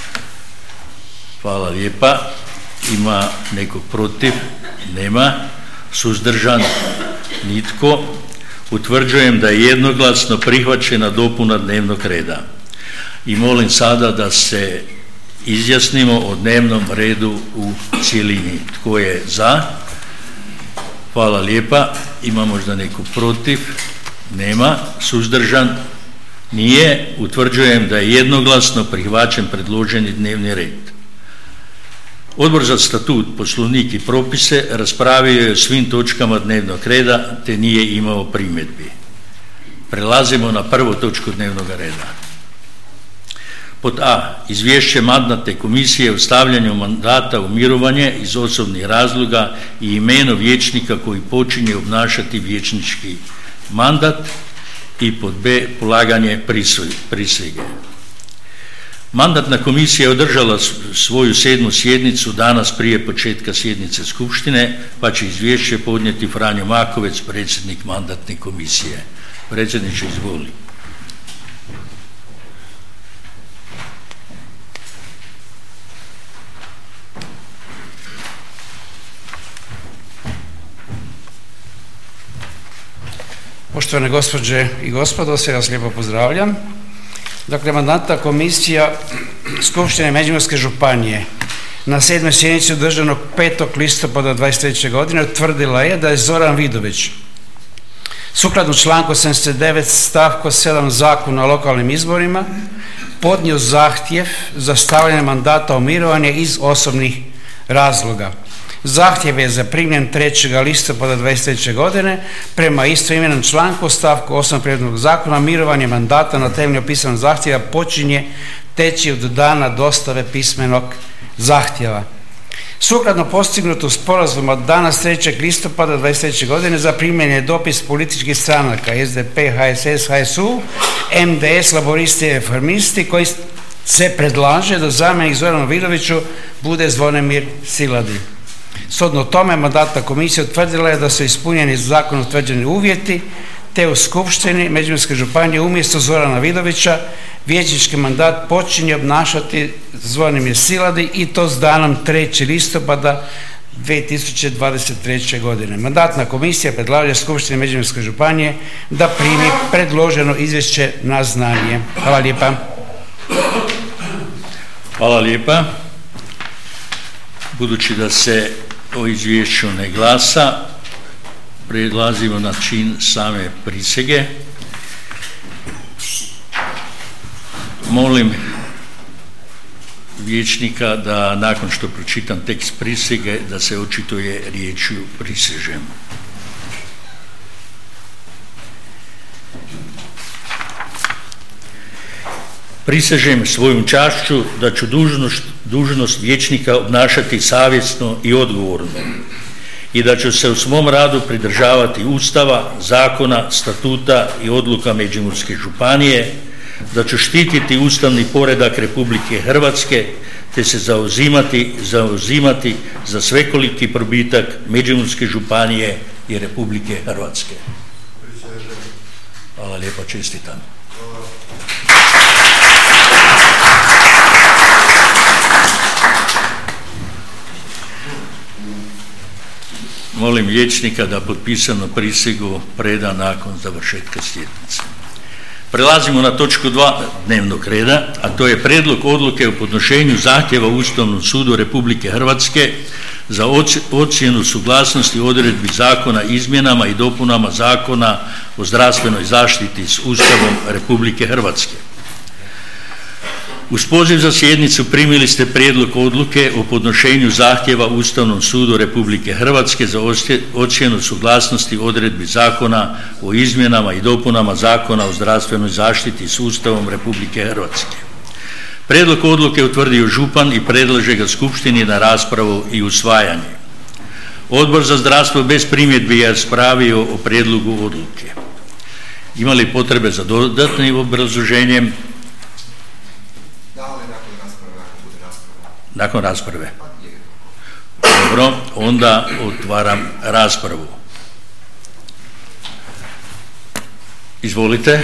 Hvala lijepa. Ima nekog protiv? Nema. Suzdržan? Nitko. Utvrđujem da je jednoglasno prihvaćena dopuna dnevnog reda. I molim sada da se izjasnimo o dnevnom redu u cjelini. Tko je za? Hvala lijepa. Ima možda neko protiv? Nema. Suzdržan? Nije. Utvrđujem da je jednoglasno prihvaćen predloženi dnevni red. Odbor za statut, poslovnik i propise raspravio je o svim točkama dnevnog reda te nije imao primjedbi. Prelazimo na prvu točku dnevnog reda. Pod a. Izvješće mandatne komisije o stavljanju mandata u mirovanje iz osobnih razloga i imenu vijećnika koji počinje obnašati vijećnički mandat. I pod b. Polaganje prisege. Mandatna komisija je održala svoju sedmu sjednicu danas prije početka sjednice Skupštine, pa će izvješće podnijeti Franjo Makovec, predsjednik mandatne komisije. Predsjedniče, izvoli. Poštovane gospođe i gospodo, sve vas lijepo pozdravljam. Dakle, mandatna komisija Skupštine Međimurske županije na sedmoj sjednici održanog petog listopada dvadeset treće godine utvrdila je da je Zoran Vidović sukladno članku sedamdeset devet stavku sedam Zakona o lokalnim izborima podnio zahtjev za stavljanje mandata u mirovanje iz osobnih razloga. Zahtjev je zaprimljen trećeg listopada dvadeset treće godine prema istoimenom članku stavku osam prijedlognog zakona. Mirovanje mandata na temelju pisanog zahtjeva počinje teći od dana dostave pismenog zahtjeva. Sukladno postignutu sporazumu od danas trećeg listopada dvadeset treće godine zaprimljen je dopis političkih stranaka S D P, H S S, H S U, M D S, Laboristi i Reformisti koji se predlaže da zamjenik Zoranu Vidoviću bude Zvonimir Siladi. Shodno tome, mandatna komisija utvrdila je da su ispunjeni zakonom utvrđeni uvjeti, te u Skupštini Međimurske županije umjesto Zorana Vidovića vijećnički mandat počinje obnašati Zvonimir Siladi i to s danom trećeg listopada dvije tisuće dvadeset treće. godine. Mandatna komisija predlaže Skupštini Međimurske županije da primi predloženo izvješće na znanje. Hvala lijepa. Hvala lijepa. Budući da se o izvješću ne glasa, prelazimo na čin same prisege. Molim vijećnika da nakon što pročitam tekst prisege da se očituje riječju prisežem. Prisežem svojom čašću da ću dužnost, dužnost vijećnika obnašati savjesno i odgovorno i da ću se u svom radu pridržavati Ustava, zakona, statuta i odluka Međimurske županije, da ću štititi ustavni poredak Republike Hrvatske te se zauzimati, zauzimati za svekoliki probitak Međimurske županije i Republike Hrvatske. Hvala lijepa, čestitam. Molim vijećnika da potpisanu prisegu preda nakon završetka sjednice. Prelazimo na točku dva dnevnog reda, a to je prijedlog odluke o podnošenju zahtjeva Ustavnom sudu Republike Hrvatske za ocjenu suglasnosti odredbi zakona izmjenama i dopunama Zakona o zdravstvenoj zaštiti s Ustavom Republike Hrvatske. Uz poziv za sjednicu primili ste prijedlog odluke o podnošenju zahtjeva Ustavnom sudu Republike Hrvatske za ocjenu suglasnosti odredbi Zakona o izmjenama i dopunama Zakona o zdravstvenoj zaštiti s Ustavom Republike Hrvatske. Prijedlog odluke utvrdio župan i predlaže ga skupštini na raspravu i usvajanje. Odbor za zdravstvo bez primjedbi je raspravio o prijedlogu odluke. Ima li potrebe za dodatnim obrazloženjem? Nakon rasprave. Dobro, onda otvaram raspravu. Izvolite.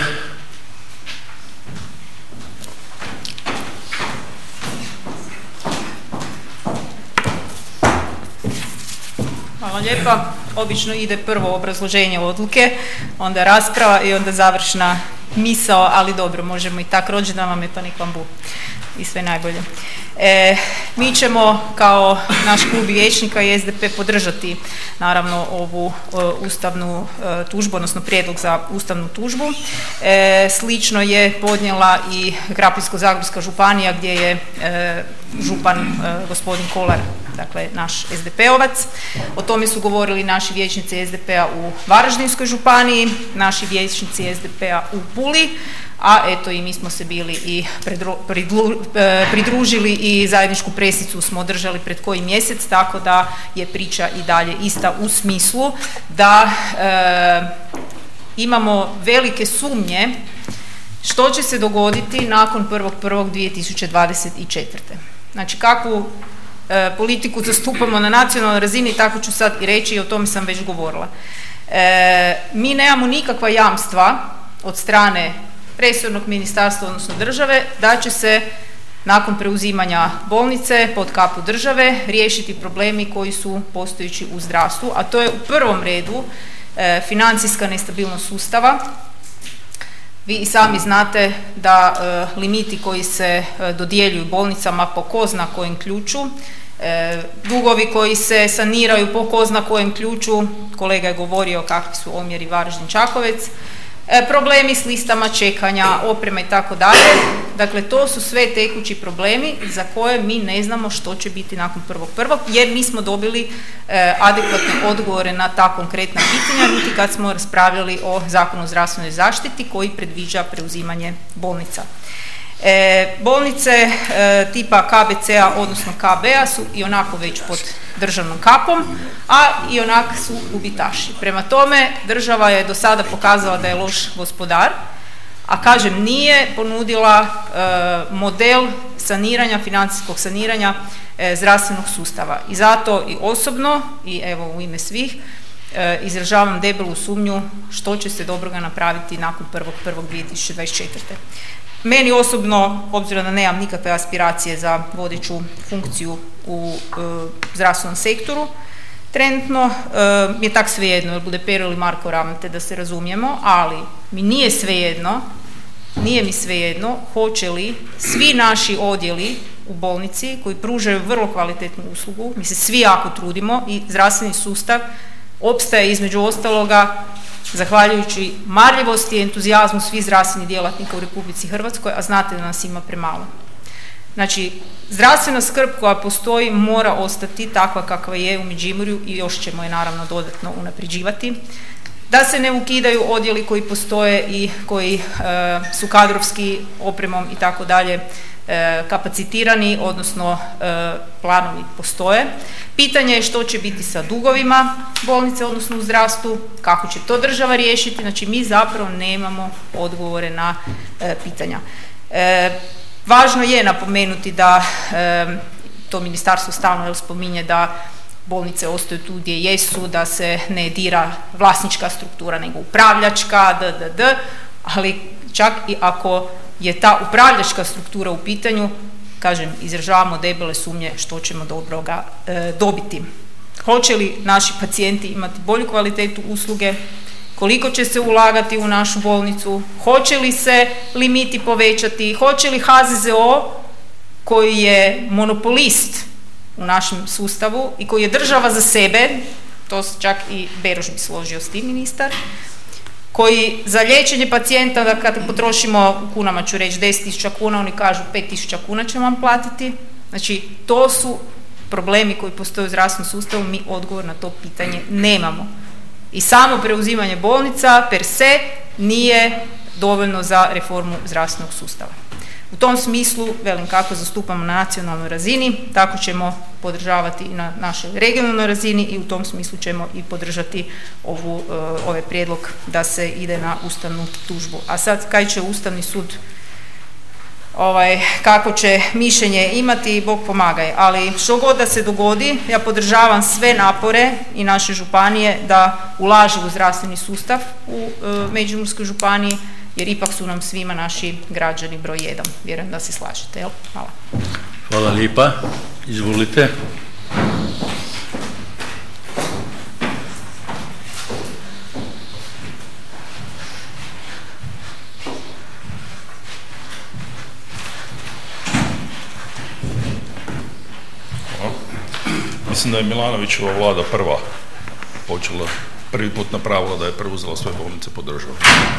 Hvala lijepa. Obično ide prvo obrazloženje odluke, onda rasprava i onda završna misao, ali dobro, možemo i tak, rođendan vam je pa nek vam bu i sve najbolje. E, mi ćemo kao naš klub vijećnika i S D P podržati naravno ovu e, ustavnu e, tužbu, odnosno prijedlog za ustavnu tužbu. E, slično je podnijela i Krapinsko-zagorska županija gdje je e, župan e, gospodin Kolar, dakle naš S D P-ovac. O tome su govorili naši vijećnici S D P-a u Varaždinskoj županiji, naši vijećnici S D P-a u Puli, a eto i mi smo se bili i pridružili i zajedničku presicu smo održali pred koji mjesec, tako da je priča i dalje ista u smislu da e, imamo velike sumnje što će se dogoditi nakon prvog prvog dvije tisuće dvadeset četvrte. Znači kakvu e, politiku zastupamo na nacionalnoj razini, tako ću sad i reći i o tome sam već govorila. E, mi nemamo nikakva jamstva od strane resornog ministarstva, odnosno države, da će se nakon preuzimanja bolnice pod kapu države riješiti problemi koji su postojeći u zdravstvu, a to je u prvom redu e, financijska nestabilnost sustava. Vi i sami znate da e, limiti koji se e, dodjeljuju bolnicama po ko zna kojem ključu, e, dugovi koji se saniraju po ko zna kojem ključu, kolega je govorio kakvi su omjeri Varaždin-Čakovec, problemi s listama čekanja, oprema i tako dalje. Dakle, to su sve tekući problemi za koje mi ne znamo što će biti nakon prvog prvog jer nismo dobili e, adekvatne odgovore na ta konkretna pitanja, niti kad smo raspravljali o Zakonu o zdravstvenoj zaštiti koji predviđa preuzimanje bolnica. E, bolnice e, tipa K B C-a, odnosno K B-a su i onako već pod državnom kapom, a i onak su gubitaši. Prema tome, država je do sada pokazala da je loš gospodar, a kažem, nije ponudila e, model saniranja, financijskog saniranja e, zdravstvenog sustava. I zato i osobno, i evo u ime svih, e, izražavam debelu sumnju što će se dobroga napraviti nakon prvog prvog dvije tisuće dvadeset četvrte. Meni osobno, obzirom da nemam nikakve aspiracije za vodeću funkciju u e, zdravstvenom sektoru, trenutno e, mi je tak svejedno, jer bude Pero ili Marko ravnatelj, da se razumijemo, ali mi nije svejedno, nije mi svejedno hoće li svi naši odjeli u bolnici koji pružaju vrlo kvalitetnu uslugu, mi se svi jako trudimo i zdravstveni sustav opstaje između ostaloga zahvaljujući marljivosti i entuzijazmu svih zdravstvenih djelatnika u Republici Hrvatskoj, a znate da nas ima premalo. Znači, zdravstvena skrb koja postoji mora ostati takva kakva je u Međimurju i još ćemo je naravno dodatno unapređivati. Da se ne ukidaju odjeli koji postoje i koji e, su kadrovski, opremom i tako dalje kapacitirani, odnosno e, planovi postoje. Pitanje je što će biti sa dugovima bolnice, odnosno u zdravstvu, kako će to država riješiti, znači mi zapravo nemamo odgovore na e, pitanja. E, važno je napomenuti da e, to ministarstvo stalno spominje da bolnice ostaju tu gdje jesu, da se ne dira vlasnička struktura nego upravljačka, d, d, d, ali čak i ako je ta upravljačka struktura u pitanju, kažem, izražavamo debele sumnje što ćemo dobroga e, dobiti. Hoće li naši pacijenti imati bolju kvalitetu usluge, koliko će se ulagati u našu bolnicu, hoće li se limiti povećati, hoće li H Z Z O koji je monopolist u našem sustavu i koji je država za sebe, to se čak i Beroš bi složio s tim, ministar, koji za liječenje pacijenta, da kad potrošimo u kunama ću reći deset tisuća kuna, oni kažu pet tisuća kuna ćemo vam platiti. Znači, to su problemi koji postoje u zdravstvenom sustavu, mi odgovor na to pitanje nemamo. I samo preuzimanje bolnica per se nije dovoljno za reformu zdravstvenog sustava. U tom smislu, velim, kako zastupamo na nacionalnoj razini, tako ćemo podržavati i na našoj regionalnoj razini i u tom smislu ćemo i podržati ovu, ovaj prijedlog da se ide na ustavnu tužbu. A sad, kaj će Ustavni sud, ovaj, kako će mišljenje imati, Bog pomagaj. Ali što god da se dogodi, ja podržavam sve napore i naše županije da ulažu u zdravstveni sustav u e, Međimurskoj županiji, jer ipak su nam svima naši građani broj jedan. Vjerujem da se slažete. Jel? Hvala. Hvala lijepa. Izvolite. Mislim da je Milanovićeva vlada prva počela, prvi put napravila da je preuzela sve bolnice pod državu.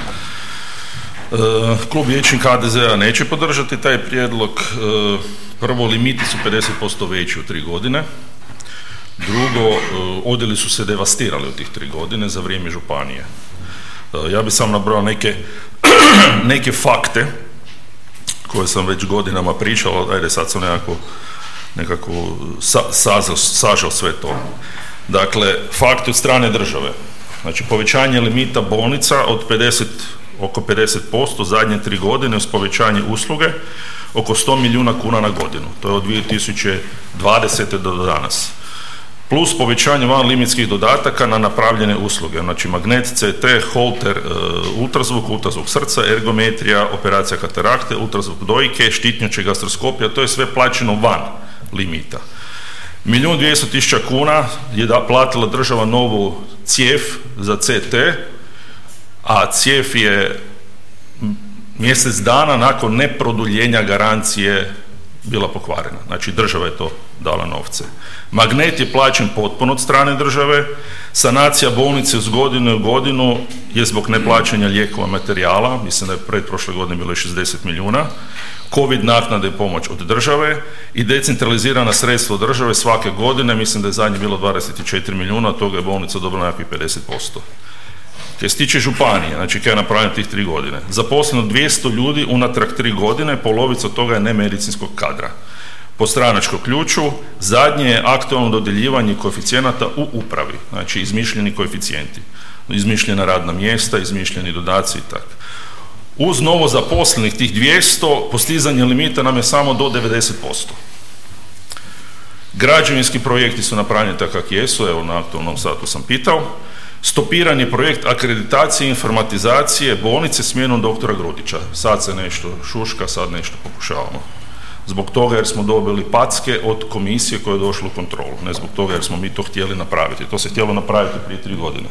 E, Klub vijećnika H D Z-a neće podržati taj prijedlog. E, prvo, limiti su pedeset posto veći u tri godine. Drugo, e, odjeli su se devastirali u tih tri godine za vrijeme županije. E, ja bih sam nabrojao neke, neke fakte koje sam već godinama pričao, ajde sad sam nekako nekako sa, sažao, sažao sve to. Dakle, fakti od strane države. Znači, povećanje limita bolnica od pedeset, oko pedeset posto zadnje tri godine uz povećanje usluge oko sto milijuna kuna na godinu. To je od dvije tisuće dvadesete do danas. Plus povećanje van limitskih dodataka na napravljene usluge. Znači, magnet, C T, holter, uh, ultrazvuk, ultrazvuk srca, ergometrija, operacija katarakte, ultrazvuk dojke, štitnjače, gastroskopija, to je sve plaćeno van limita. Milijun dvjesto tisuća kuna je da platila država novu cijev za C T, a cijev je mjesec dana nakon neproduljenja garancije bila pokvarena. Znači, država je to dala novce. Magnet je plaćen potpuno od strane države, sanacija bolnice uz godinu u godinu je zbog neplaćanja lijekova, materijala, mislim da je pred prošle godine bilo šezdeset milijuna, COVID naknade i pomoć od države i decentralizirana sredstva od države svake godine, mislim da je zadnje bilo dvadeset četiri milijuna, od toga je bolnica dobila nekakvih pedeset posto. Kaj se tiče županije, znači kaj je napravljeno tih tri godine, zaposleno dvjesto ljudi unatrag tri godine, polovica od toga je nemedicinskog kadra. Po stranačkom ključu, zadnje je aktualno dodjeljivanje koeficijenata u upravi, znači izmišljeni koeficijenti, izmišljena radna mjesta, izmišljeni dodaci i tako. Uz novo zaposlenih tih dvjesto, postizanje limita nam je samo do devedeset posto. Građevinski projekti su napravljeni tako kak jesu, evo na aktualnom satu sam pitao. Stopiran je projekt akreditacije i informatizacije bolnice smjenom doktora Grudića. Sad se nešto šuška, sad nešto pokušavamo. Zbog toga jer smo dobili packe od komisije koja je došla u kontrolu. Ne zbog toga jer smo mi to htjeli napraviti. To se htjelo napraviti prije tri godine.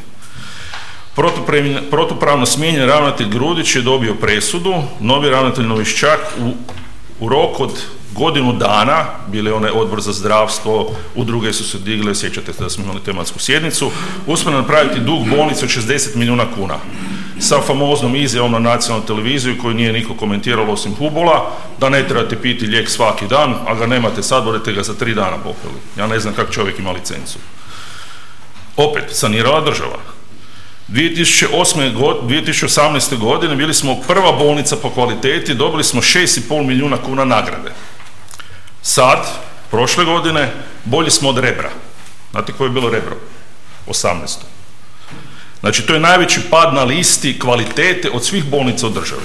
Protupravno smijenjen ravnatelj Grudić je dobio presudu, novi ravnatelj Novišćak u, u roku od godinu dana, bili onaj odbor za zdravstvo, udruge su se digle, sjećate se da smo imali tematsku sjednicu, uspjeli napraviti dug bolnice od šezdeset milijuna kuna. Sa famoznom izjavom na nacionalnu televiziju koju nije niko komentiralo osim Hubola, da ne trebate piti lijek svaki dan, a ga nemate sad, budete ga za tri dana popili. Ja ne znam kako čovjek ima licencu. Opet, sanirala država. dvije tisuće osme. dvije tisuće osamnaeste. godine bili smo prva bolnica po kvaliteti, dobili smo šest i pol milijuna kuna nagrade. Sad, prošle godine, bolji smo od Rebra. Znate koje je bilo Rebro? osamnaesto. Znači, to je najveći pad na listi kvalitete od svih bolnica u državi.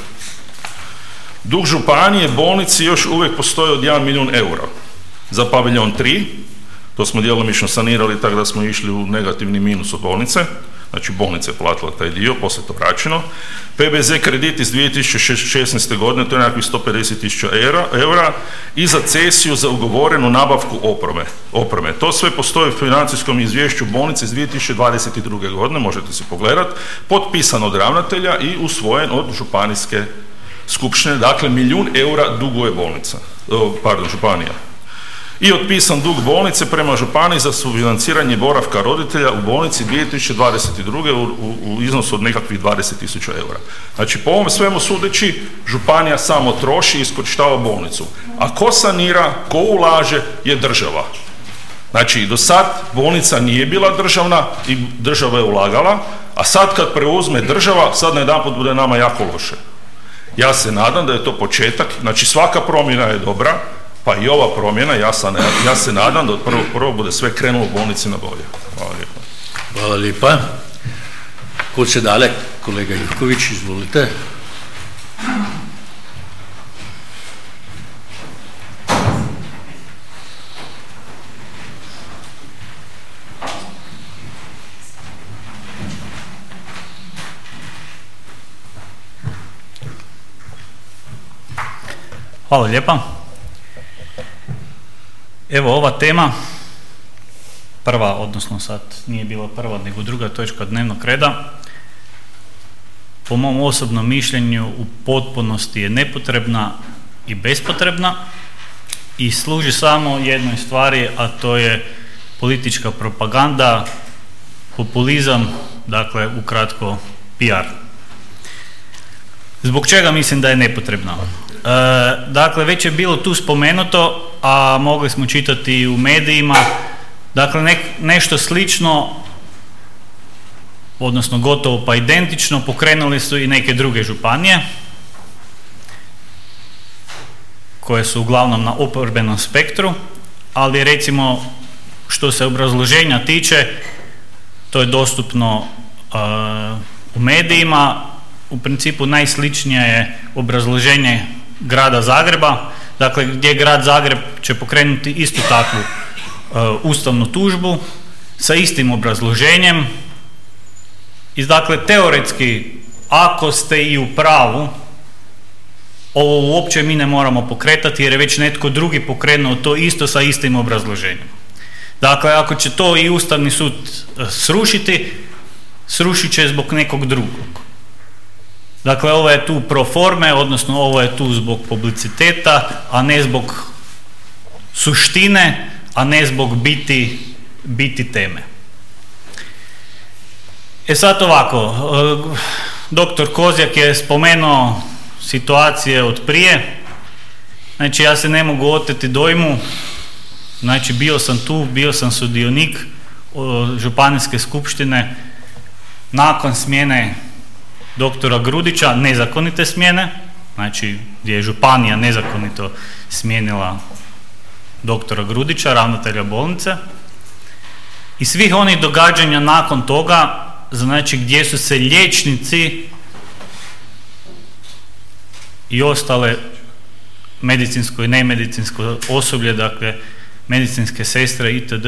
Dug županije, bolnici još uvijek postoji od jedan milijun eura. Za paviljon tri, to smo djelomično sanirali tako da smo išli u negativni minus od bolnice, znači bolnica je platila taj dio, poslije to vraćeno. P B Z kredit iz dvije tisuće šesnaeste. godine, to je nekakvih sto pedeset tisuća eura i za cesiju za ugovorenu nabavku opreme. opreme. To sve postoji u financijskom izvješću bolnice iz dvije tisuće dvadeset druge. godine, možete si pogledati, potpisan od ravnatelja i usvojen od županijske skupštine, dakle milijun eura duguje bolnica, pardon, županija. i otpisan dug bolnice prema županiji za sufinanciranje boravka roditelja u bolnici dvije tisuće dvadeset druge. u, u, u iznosu od nekakvih dvadeset tisuća eura. Znači, po ovom svemu sudeći, županija samo troši i iskorištava bolnicu. A ko sanira, ko ulaže je država. Znači, do sad bolnica nije bila državna i država je ulagala, a sad kad preuzme država, sad najedanput bude nama jako loše. Ja se nadam da je to početak, znači svaka promjena je dobra, pa i ova promjena, ja, sam, ja se nadam da od prvog prvog bude sve krenulo u bolnici na bolje. Hvala lijepa. Hvala lijepa. Ko će dalje? Kolega Ivković, izvolite. Hvala lijepa. Evo, ova tema, prva, odnosno sad nije bila prva, nego druga točka dnevnog reda, po mom osobnom mišljenju u potpunosti je nepotrebna i bespotrebna i služi samo jednoj stvari, a to je politička propaganda, populizam, dakle ukratko P R. Zbog čega mislim da je nepotrebna? E, dakle, već je bilo tu spomenuto, a mogli smo čitati i u medijima, dakle ne, nešto slično, odnosno gotovo pa identično, pokrenuli su i neke druge županije, koje su uglavnom na oporbenom spektru, ali recimo što se obrazloženja tiče, to je dostupno uh, u medijima. U principu najsličnije je obrazloženje grada Zagreba, dakle gdje grad Zagreb će pokrenuti istu takvu uh, ustavnu tužbu sa istim obrazloženjem. I dakle teoretski, ako ste i u pravu, ovo uopće mi ne moramo pokretati jer je već netko drugi pokrenuo to isto sa istim obrazloženjem. Dakle, ako će to i Ustavni sud srušiti, srušit će zbog nekog drugog. Dakle, ovo je tu pro forme, odnosno ovo je tu zbog publiciteta, a ne zbog suštine, a ne zbog biti, biti teme. E sad ovako, doktor Kozjak je spomenuo situacije od prije, znači ja se ne mogu oteti dojmu, znači bio sam tu, bio sam sudionik županijske skupštine nakon smjene doktora Grudića, nezakonite smjene, znači gdje je županija nezakonito smijenila doktora Grudića, ravnatelja bolnice, i svih onih događanja nakon toga, znači gdje su se liječnici i ostale medicinsko i nemedicinsko osoblje, dakle medicinske sestre itd.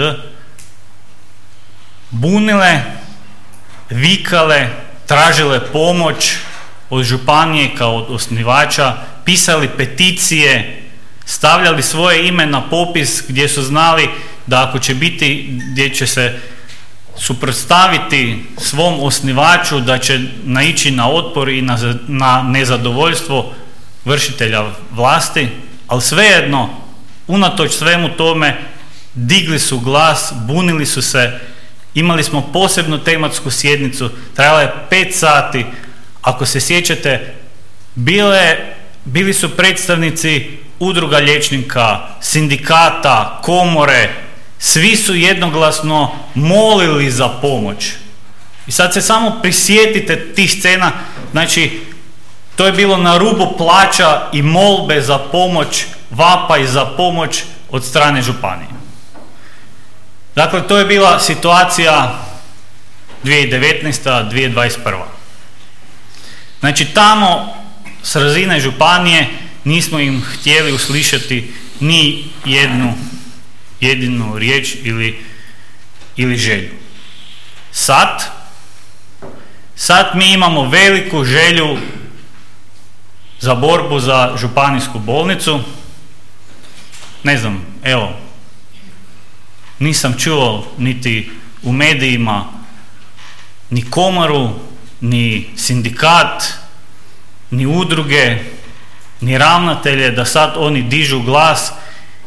bunile, vikale, tražile pomoć od županije kao od osnivača, pisali peticije, stavljali svoje ime na popis gdje su znali da ako će biti, gdje će se suprotstaviti svom osnivaču, da će naići na otpor i na, na nezadovoljstvo vršitelja vlasti, ali svejedno, unatoč svemu tome, digli su glas, bunili su se, imali smo posebnu tematsku sjednicu, trajala je pet sati, ako se sjećate, bile, bili su predstavnici udruga liječnika, sindikata, komore, svi su jednoglasno molili za pomoć. I sad se samo prisjetite tih scena, znači to je bilo na rubu plaća i molbe za pomoć, vapaj za pomoć od strane županije. Dakle, to je bila situacija dvije tisuće devetnaesta. dvije tisuće dvadeset prva. Znači, tamo s razine županije nismo im htjeli uslišati ni jednu jedinu riječ ili, ili želju. Sad, sad mi imamo veliku želju za borbu za županijsku bolnicu. Ne znam, evo, nisam čuo niti u medijima ni komoru, ni sindikat, ni udruge, ni ravnatelje da sad oni dižu glas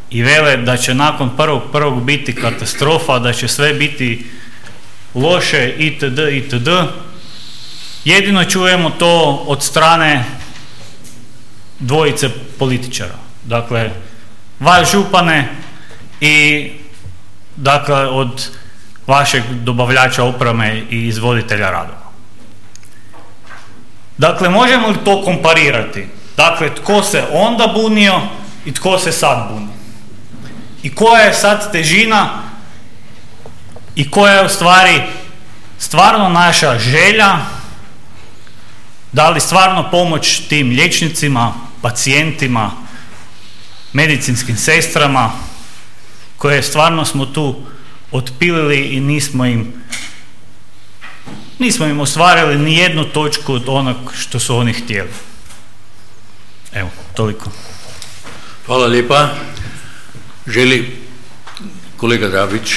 i vele da će nakon prvog prvog biti katastrofa, da će sve biti loše itd. itd. Jedino čujemo to od strane dvojice političara. Dakle, vaš župane i dakle od vašeg dobavljača opreme i izvoditelja radova. Dakle, možemo li to komparirati? Dakle, tko se onda bunio i tko se sad buni? I koja je sad težina i koja je u stvari stvarno naša želja, da li stvarno pomoć tim liječnicima, pacijentima, medicinskim sestrama, koje stvarno smo tu otpilili i nismo im nismo im ostvarili ni jednu točku od onog što su oni htjeli. Evo, toliko. Hvala lijepa. Želi kolega Dabić.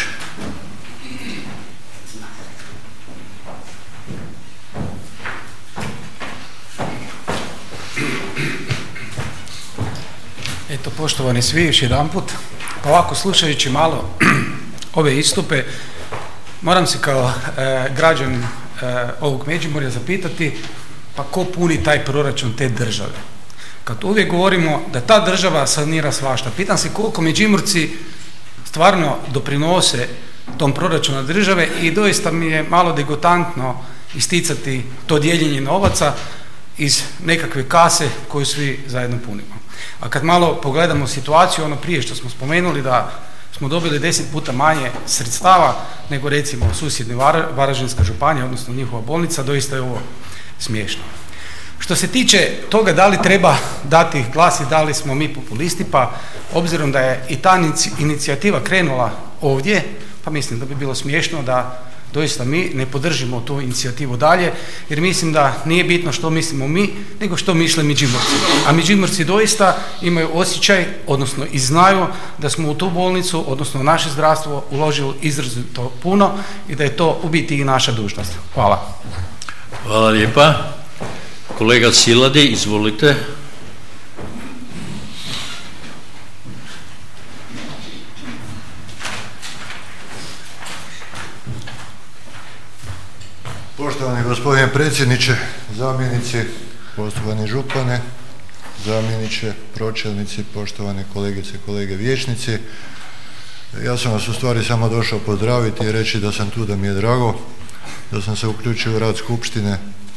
Eto, poštovani svi, još jedanput. Pa ovako, slušajući malo ove istupe, moram se kao e, građanin e, ovog Međimurja zapitati, pa ko puni taj proračun te države? Kad uvijek govorimo da ta država sanira svašta, pitam se koliko Međimurci stvarno doprinose tom proračunu države i doista mi je malo degutantno isticati to dijeljenje novaca iz nekakve kase koju svi zajedno punimo. A kad malo pogledamo situaciju, ono prije što smo spomenuli da smo dobili deset puta manje sredstava nego recimo susjedni Varaždinska županija, odnosno njihova bolnica, doista je ovo smiješno. Što se tiče toga da li treba dati glas i da li smo mi populisti, pa obzirom da je i ta inicijativa krenula ovdje, pa mislim da bi bilo smiješno da doista mi ne podržimo tu inicijativu dalje, jer mislim da nije bitno što mislimo mi, nego što misle Međimurci. A Međimurci doista imaju osjećaj, odnosno i znaju da smo u tu bolnicu, odnosno u naše zdravstvo uložili izrazito puno i da je to u biti i naša dužnost. Hvala. Hvala lijepa. Kolega Siladi, izvolite. Poštovani gospodine predsjedniče, zamjenici, poštovani župane, zamjeniče, pročelnici, poštovane kolegice i kolege vijećnici. Ja sam vas u stvari samo došao pozdraviti i reći da sam tu, da mi je drago, da sam se uključio u rad skupštine. E,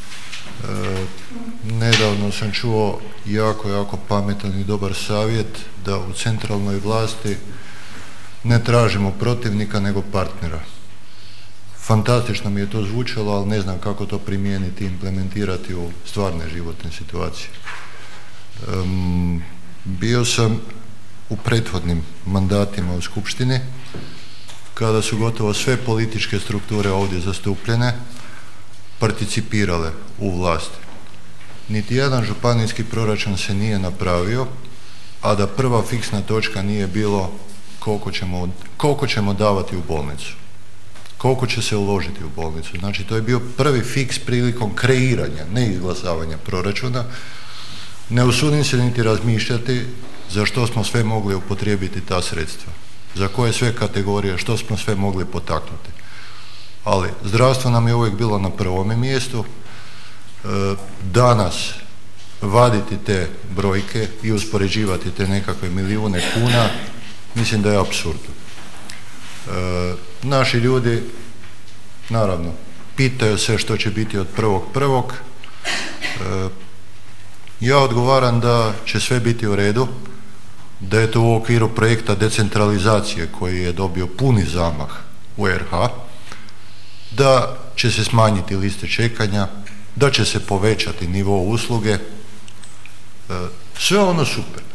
nedavno sam čuo jako, jako pametan i dobar savjet da u centralnoj vlasti ne tražimo protivnika nego partnera. Fantastično mi je to zvučalo, ali ne znam kako to primijeniti i implementirati u stvarne životne situacije. Um, bio sam u prethodnim mandatima u Skupštini, kada su gotovo sve političke strukture ovdje zastupljene, participirale u vlasti. Niti jedan županijski proračun se nije napravio, a da prva fiksna točka nije bilo koliko ćemo, koliko ćemo davati u bolnicu. Koliko će se uložiti u bolnicu. Znači, to je bio prvi fiks prilikom kreiranja, ne izglasavanja proračuna. Ne usudim se niti razmišljati za što smo sve mogli upotrijebiti ta sredstva. Za koje sve kategorije, što smo sve mogli potaknuti. Ali zdravstvo nam je uvijek bilo na prvome mjestu. E, danas vaditi te brojke i uspoređivati te nekakve milijune kuna, mislim da je apsurdno. E, naši ljudi, naravno, pitaju se što će biti od prvog prvog. E, ja odgovaram da će sve biti u redu, da je to u okviru projekta decentralizacije koji je dobio puni zamah u R H, da će se smanjiti liste čekanja, da će se povećati nivo usluge, e, sve ono super.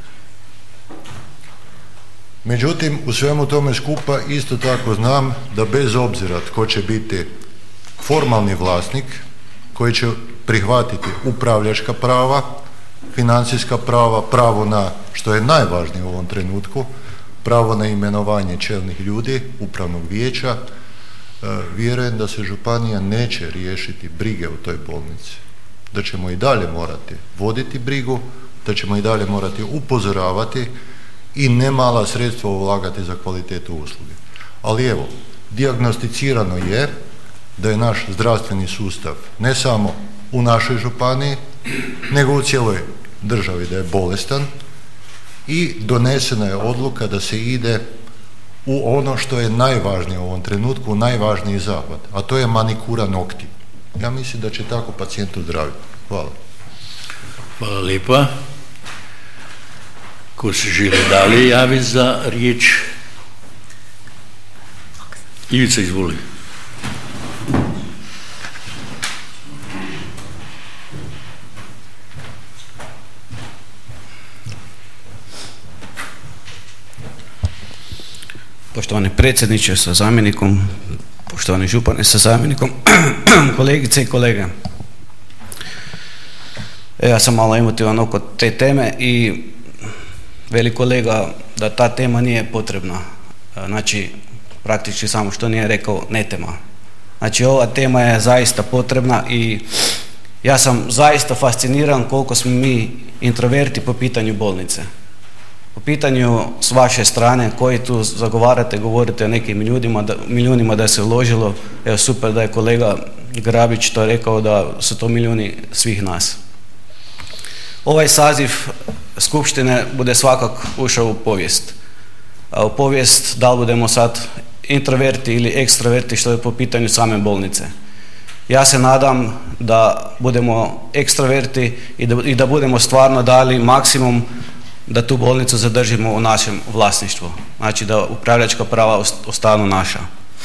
Međutim, u svemu tome skupa isto tako znam da bez obzira tko će biti formalni vlasnik, koji će prihvatiti upravljačka prava, financijska prava, pravo na, što je najvažnije u ovom trenutku, pravo na imenovanje čelnih ljudi, upravnog vijeća, e, vjerujem da se županija neće riješiti brige u toj bolnici. Da ćemo i dalje morati voditi brigu, da ćemo i dalje morati upozoravati i nemala sredstva ulagati za kvalitetu usluge. Ali evo, dijagnosticirano je da je naš zdravstveni sustav ne samo u našoj županiji, nego u cijeloj državi da je bolestan i donesena je odluka da se ide u ono što je najvažnije u ovom trenutku, najvažniji zahvat, a to je manikura nokti. Ja mislim da će tako pacijent ozdraviti. Hvala. Hvala lijepa. Ko se želi dalje javiti za riječ? Ivica, izvoli. Poštovani predsjedniče sa zamjenikom, poštovani župane sa zamjenikom, kolegice i kolege. Ja sam malo emotivan oko te teme i veli kolega da ta tema nije potrebna. Znači, praktički samo što nije rekao ne tema. Znači, ova tema je zaista potrebna i ja sam zaista fasciniran koliko smo mi introverti po pitanju bolnice. Po pitanju s vaše strane koji tu zagovarate, govorite o nekim milijunima da, milijunima da se uložilo. Evo super da je kolega Grabić to rekao da su to milijuni svih nas. Ovaj saziv skupštine bude svakako ušao u povijest. A u povijest da li budemo sad introverti ili ekstraverti što je po pitanju same bolnice. Ja se nadam da budemo ekstraverti i da, i da budemo stvarno dali maksimum da tu bolnicu zadržimo u našem vlasništvu. Znači da upravljačka prava ostanu naša.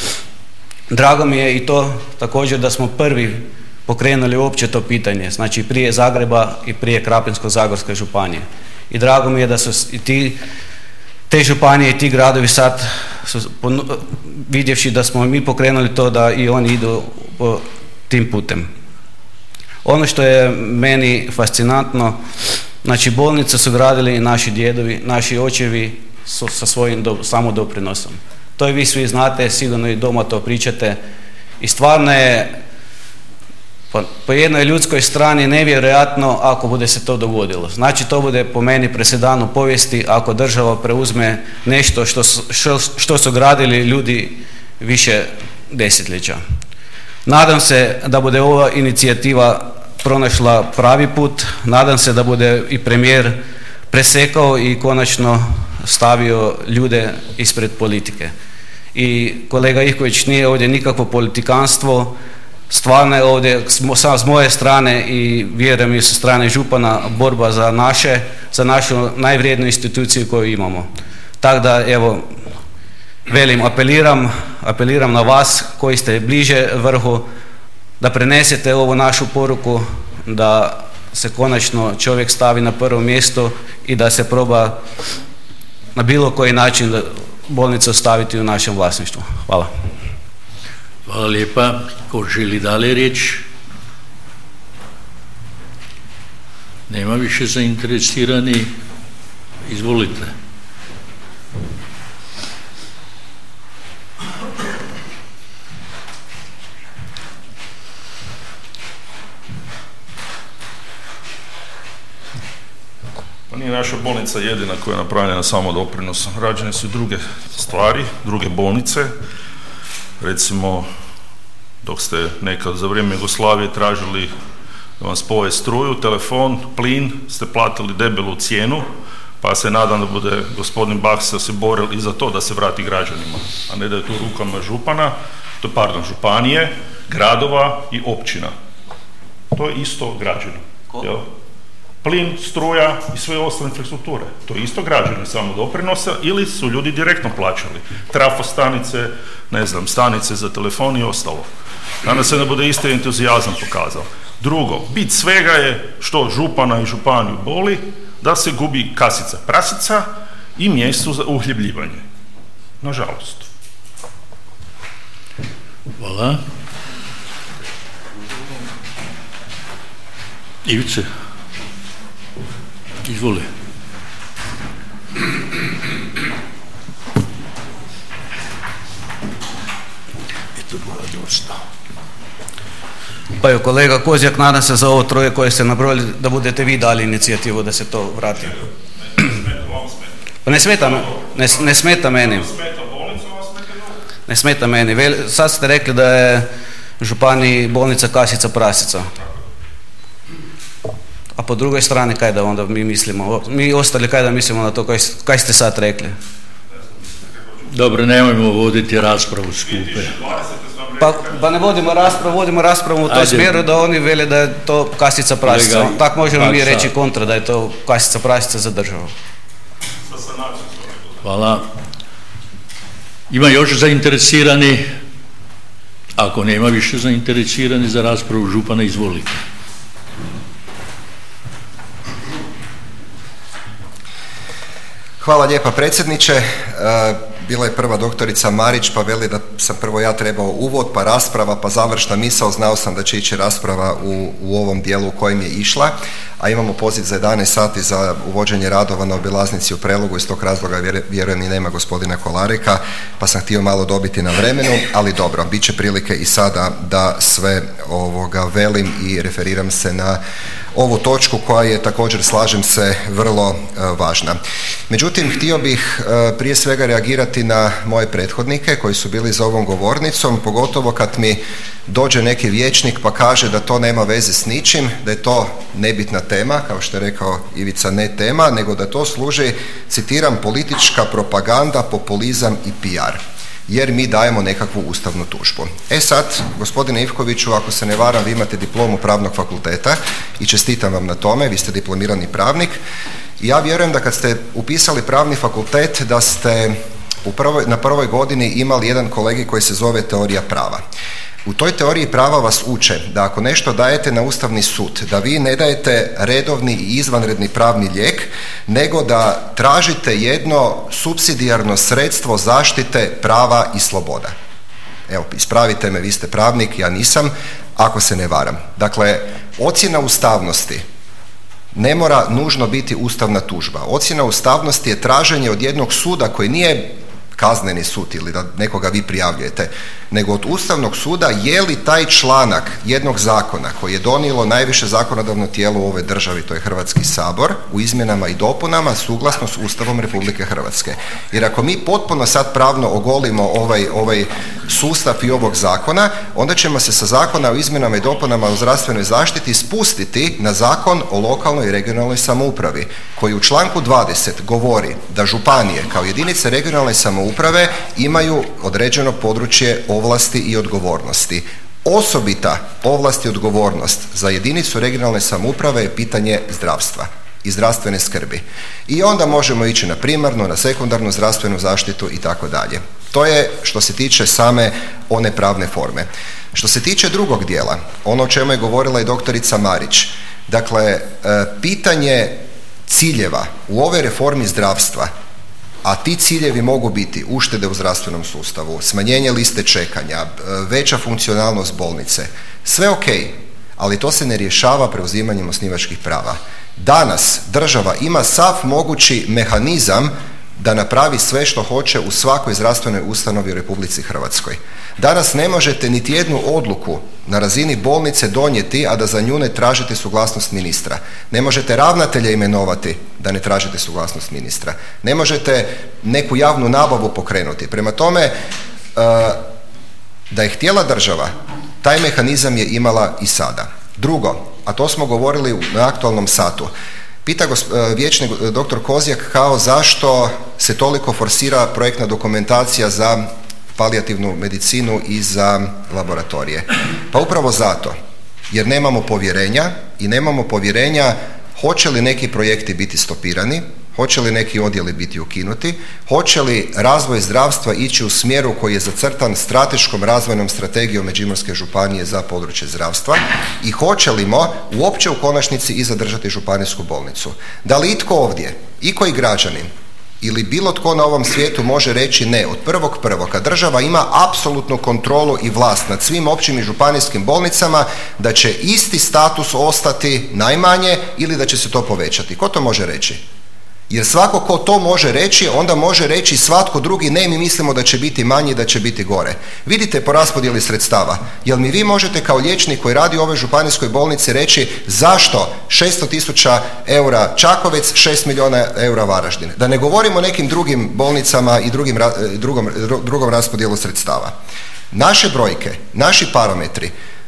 Drago mi je i to također da smo prvi pokrenuli uopće to pitanje, znači prije Zagreba i prije Krapinsko-zagorske županije. I drago mi je da su i ti, te županije i ti gradovi sad, su, vidjevši da smo mi pokrenuli to, da i oni idu po tim putem. Ono što je meni fascinantno, znači bolnice su gradili naši djedovi, naši očevi su sa svojim do, samodoprinosom. To i vi svi znate, sigurno i doma to pričate i stvarno je po, po jednoj ljudskoj strani nevjerojatno ako bude se to dogodilo. Znači to bude po meni presedan u povijesti ako država preuzme nešto što su, što, što su gradili ljudi više desetljeća. Nadam se da bude ova inicijativa pronašla pravi put, nadam se da bude i premijer presekao i konačno stavio ljude ispred politike. I kolega Ivković, nije ovdje nikakvo politikanstvo, stvarno je ovdje s moje strane i vjerujem i sa strane župana borba za naše, za našu najvrijednu instituciju koju imamo. Tako da evo, velim, apeliram, apeliram na vas koji ste bliže vrhu, da prenesete ovu našu poruku, da se konačno čovjek stavi na prvo mjesto i da se proba na bilo koji način da bolnicu ostaviti u našem vlasništvu. Hvala. Hvala lijepa. Ko želi dalje riječ? Nema više zainteresirani. Izvolite. Nije naša bolnica jedina koja je napravljena samo doprinosom. Rađene su i druge stvari, druge bolnice. Recimo, dok ste nekad za vrijeme Jugoslavije tražili da vam spoje struju, telefon, plin, ste platili debelu cijenu, pa se nadam da bude gospodin Baksa se boril i za to da se vrati građanima, a ne da je tu rukama župana, to pardon, županije, gradova i općina. To je isto građani. Jel? Plin, struja i sve ostale infrastrukture. To je isto građani samo doprinosa ili su ljudi direktno plaćali. Trafostanice, ne znam, stanice za telefon i ostalo. Danas se ne bude isti entuzijazam pokazao. Drugo, bit svega je što župana i županiju boli, da se gubi kasica prasica i mjesto za uhljebljivanje. Nažalost. Hvala. Ivice. Izvoli. Pa evo kolega Kozjak, nadam se za ovo troje koje ste nabrojili da budete vi dali inicijativu da se to vrati. Pa ne smeta, ne, ne smeta meni. Ne smeta meni. Vel, sad ste rekli da je županiji bolnica kasica prasica. A po drugoj strani kaj da onda mi mislimo? Mi ostali kaj da mislimo na to kaj, kaj ste sad rekli? Dobro, nemojmo voditi raspravu skupe. Pa, pa ne vodimo raspravu, vodimo raspravu u tom smjeru da oni vele da je to kasica prasica. Tako možemo mi reći kontra da je to kasica prasica za državu. Hvala. Ima još zainteresirani? Ako nema više zainteresirani za raspravu, župana, izvolite. Hvala lijepa predsjedniče. Bila je prva doktorica Marić pa veli da sam prvo ja trebao uvod pa rasprava pa završna misao, znao sam da će ići rasprava u, u ovom dijelu u kojem je išla, a imamo poziv za jedanaest sati za uvođenje radova na obilaznici u Prelogu, iz tog razloga vjerujem i nema gospodina Kolareka, pa sam htio malo dobiti na vremenu, ali dobro, bit će prilike i sada da sve ovoga velim i referiram se na ovu točku koja je također, slažem se, vrlo e, važna. Međutim, htio bih e, prije svega reagirati na moje prethodnike koji su bili za ovom govornicom, pogotovo kad mi dođe neki vijećnik pa kaže da to nema veze s ničim, da je to nebitna tema, kao što je rekao Ivica, ne tema, nego da to služi, citiram, politička propaganda, populizam i P R. Jer mi dajemo nekakvu ustavnu tužbu. E sad, gospodine Ivkoviću, ako se ne varam, vi imate diplomu pravnog fakulteta i čestitam vam na tome, vi ste diplomirani pravnik. I ja vjerujem da kad ste upisali pravni fakultet, da ste u prvoj, na prvoj godini imali jedan kolegij koji se zove teorija prava. U toj teoriji prava vas uče da ako nešto dajete na Ustavni sud, da vi ne dajete redovni i izvanredni pravni lijek, nego da tražite jedno supsidijarno sredstvo zaštite prava i sloboda. Evo, ispravite me, vi ste pravnik, ja nisam, ako se ne varam. Dakle, ocjena ustavnosti ne mora nužno biti ustavna tužba. Ocjena ustavnosti je traženje od jednog suda koji nije kazneni sud ili da nekoga vi prijavljujete, nego od Ustavnog suda je li taj članak jednog zakona koji je donijelo najviše zakonodavno tijelo u ovoj državi, to je Hrvatski sabor, u izmjenama i dopunama suglasno s Ustavom Republike Hrvatske. Jer ako mi potpuno sad pravno ogolimo ovaj, ovaj sustav i ovog zakona, onda ćemo se sa zakona o izmjenama i dopunama o zdravstvenoj zaštiti spustiti na Zakon o lokalnoj i regionalnoj samoupravi, koji u članku dvadeset govori da županije kao jedinice regionalne samouprave imaju određeno područje ovlasti i odgovornosti. Osobita ovlast i odgovornost za jedinicu regionalne samouprave je pitanje zdravstva i zdravstvene skrbi. I onda možemo ići na primarnu, na sekundarnu zdravstvenu zaštitu i tako dalje. To je što se tiče same one pravne forme. Što se tiče drugog dijela, ono o čemu je govorila i doktorica Marić, dakle, pitanje ciljeva u ovoj reformi zdravstva, a ti ciljevi mogu biti uštede u zdravstvenom sustavu, smanjenje liste čekanja, veća funkcionalnost bolnice, sve ok, ali to se ne rješava preuzimanjem osnivačkih prava. Danas država ima sav mogući mehanizam da napravi sve što hoće u svakoj zdravstvenoj ustanovi u Republici Hrvatskoj. Danas ne možete niti jednu odluku na razini bolnice donijeti, a da za nju ne tražite suglasnost ministra. Ne možete ravnatelja imenovati da ne tražite suglasnost ministra. Ne možete neku javnu nabavu pokrenuti. Prema tome, da je htjela država, taj mehanizam je imala i sada. Drugo, a to smo govorili na aktualnom satu, pita vijećnik doktor Kozjak kao zašto se toliko forsira projektna dokumentacija za palijativnu medicinu i za laboratorije. Pa upravo zato, jer nemamo povjerenja i nemamo povjerenja hoće li neki projekti biti stopirani, hoće li neki odjeli biti ukinuti, hoće li razvoj zdravstva ići u smjeru koji je zacrtan strateškom razvojnom strategijom Međimurske županije za područje zdravstva i hoće li uopće u konačnici i zadržati županijsku bolnicu. Da li itko ovdje, i koji građanin ili bilo tko na ovom svijetu može reći ne, od prvog prvog, kad država ima apsolutnu kontrolu i vlast nad svim općim i županijskim bolnicama, da će isti status ostati najmanje ili da će se to povećati? Ko to može reći? Jer svako ko to može reći, onda može reći svatko drugi ne, mi mislimo da će biti manje i da će biti gore. Vidite po raspodjeli sredstava. Jel mi vi možete kao liječnik koji radi u ovoj županijskoj bolnici reći zašto šesto tisuća eura Čakovec, šest milijuna eura Varaždin? Da ne govorimo o nekim drugim bolnicama i drugim, drugom, drugom raspodjelu sredstava. Naše brojke, naši parametri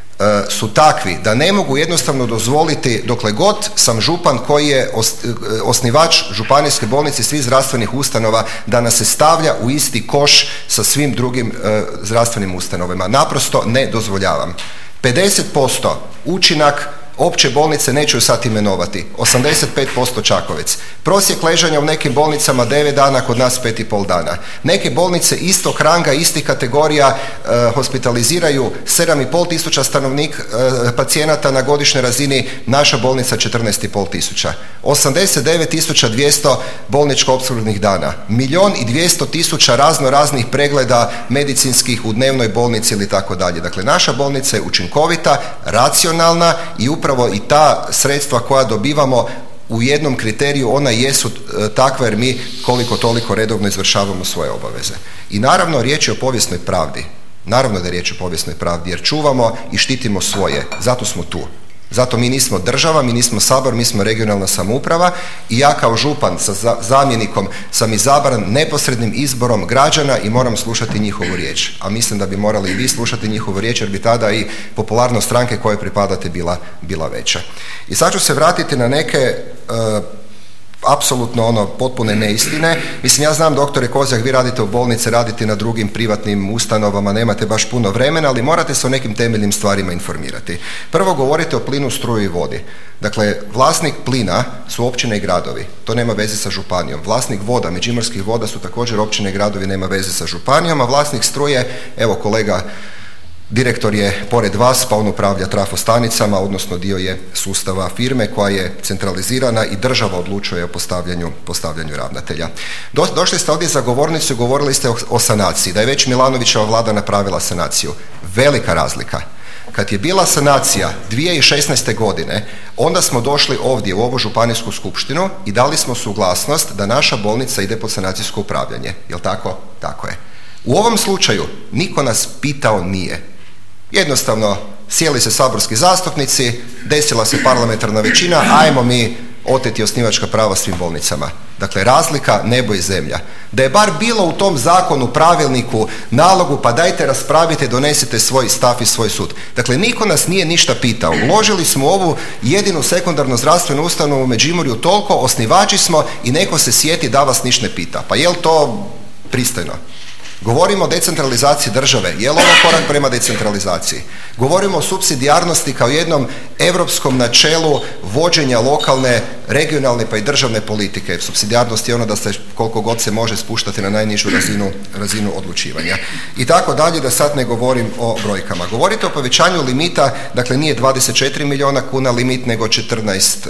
su takvi da ne mogu jednostavno dozvoliti, dokle god sam župan koji je osnivač županijske bolnice i svih zdravstvenih ustanova, da nas se stavlja u isti koš sa svim drugim zdravstvenim ustanovama. Naprosto ne dozvoljavam. pedeset posto učinak opće bolnice neću ju sad imenovati, osamdeset pet posto Čakovec. Prosjek ležanja u nekim bolnicama devet dana, kod nas pet i pol dana. Neke bolnice istog ranga, istih kategorija e, hospitaliziraju sedam i pol tisuća stanovnik e, pacijenata na godišnjoj razini, naša bolnica četrnaest i pol tisuća. osamdeset devet tisuća dvjesto bolničko opskrbnih dana. Milijon i dvjesto tisuća razno raznih pregleda medicinskih u dnevnoj bolnici ili tako dalje. Dakle, naša bolnica je učinkovita, racionalna i upravo Upravo i ta sredstva koja dobivamo u jednom kriteriju, ona jesu takva jer mi koliko toliko redovno izvršavamo svoje obaveze. I naravno riječ je o povijesnoj pravdi. Naravno da je riječ o povijesnoj pravdi jer čuvamo i štitimo svoje. Zato smo tu. Zato mi nismo država, mi nismo Sabor, mi smo regionalna samouprava i ja kao župan sa zamjenikom sam izabran neposrednim izborom građana i moram slušati njihovu riječ. A mislim da bi morali i vi slušati njihovu riječ jer bi tada i popularnost stranke kojoj pripadate bila, bila veća. I sad ću se vratiti na neke uh, apsolutno ono potpune neistine. Mislim, ja znam, doktore Kozjak, vi radite u bolnici, radite na drugim privatnim ustanovama, nemate baš puno vremena, ali morate se o nekim temeljnim stvarima informirati. Prvo, govorite o plinu, struju i vodi. Dakle, vlasnik plina su općine i gradovi. To nema veze sa županijom. Vlasnik voda, međimurskih voda su također općine i gradovi, nema veze sa županijom, a vlasnik struje, evo kolega direktor je pored vas, pa on upravlja trafostanicama, odnosno dio je sustava firme koja je centralizirana i država odlučuje o postavljanju, postavljanju ravnatelja. Do, došli ste ovdje za govornicu i govorili ste o, o sanaciji, da je već Milanovićeva vlada napravila sanaciju. Velika razlika. Kad je bila sanacija dvije tisuće šesnaeste. godine, onda smo došli ovdje u ovu županijsku skupštinu i dali smo suglasnost da naša bolnica ide pod sanacijsko upravljanje. Jel tako? Tako je. U ovom slučaju niko nas pitao nije. Jednostavno, sjeli se saborski zastupnici, desila se parlamentarna većina, ajmo mi oteti osnivačka prava svim bolnicama. Dakle, razlika nebo i zemlja. Da je bar bilo u tom zakonu, pravilniku, nalogu, pa dajte raspravite, donesite svoj stav i svoj sud. Dakle, niko nas nije ništa pitao. Uložili smo ovu jedinu sekundarnu zdravstvenu ustanovu u Međimurju toliko, osnivači smo i neko se sjeti da vas ništa ne pita. Pa je li to pristojno? Govorimo o decentralizaciji države. Je li ovo korak prema decentralizaciji? Govorimo o supsidijarnosti kao jednom europskom načelu vođenja lokalne, regionalne pa i državne politike. Supsidijarnost je ono da se koliko god se može spuštati na najnižu razinu, razinu odlučivanja. I tako dalje, da sad ne govorim o brojkama. Govorite o povećanju limita, dakle nije dvadeset četiri milijuna kuna limit, nego četrnaest,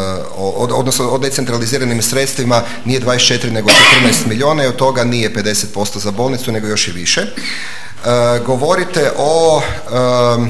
od, odnosno o decentraliziranim sredstvima nije dvadeset četiri nego četrnaest milijuna i od toga nije pedeset posto za bolnicu, nego još i više. E, govorite o, e,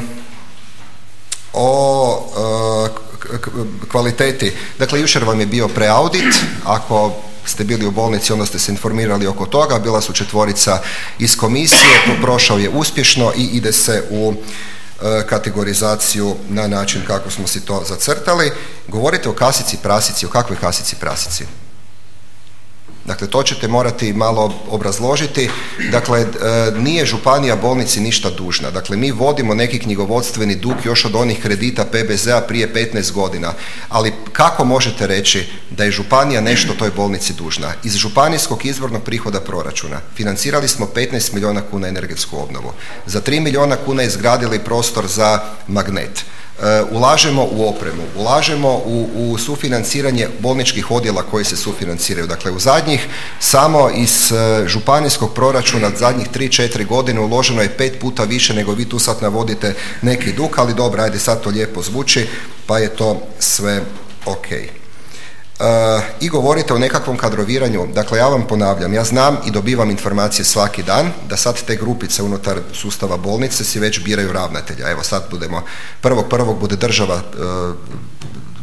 o e, kvaliteti. Dakle, jučer vam je bio preaudit. Ako ste bili u bolnici, onda ste se informirali oko toga. Bila su četvorica iz komisije, prošao je uspješno i ide se u e, kategorizaciju na način kako smo si to zacrtali. Govorite o kasici prasici. O kakvoj kasici prasici? Dakle, to ćete morati malo obrazložiti. Dakle, nije županija bolnici ništa dužna. Dakle, mi vodimo neki knjigovodstveni dug još od onih kredita P B Z-a prije petnaest godina. Ali kako možete reći da je županija nešto toj bolnici dužna? Iz županijskog izvornog prihoda proračuna financirali smo petnaest milijuna kuna energetsku obnovu. Za tri milijuna kuna izgradili prostor za magnet. Uh, ulažemo u opremu, ulažemo u, u sufinanciranje bolničkih odjela koji se sufinanciraju. Dakle, u zadnjih samo iz uh, županijskog proračuna zadnjih tri četiri godine uloženo je pet puta više nego vi tu sad navodite neki dug, ali dobro, ajde sad to lijepo zvuči, pa je to sve ok. Uh, I govorite o nekakvom kadroviranju. Dakle, ja vam ponavljam, ja znam i dobivam informacije svaki dan da sad te grupice unutar sustava bolnice si već biraju ravnatelja. Evo sad budemo, prvog prvog bude država uh,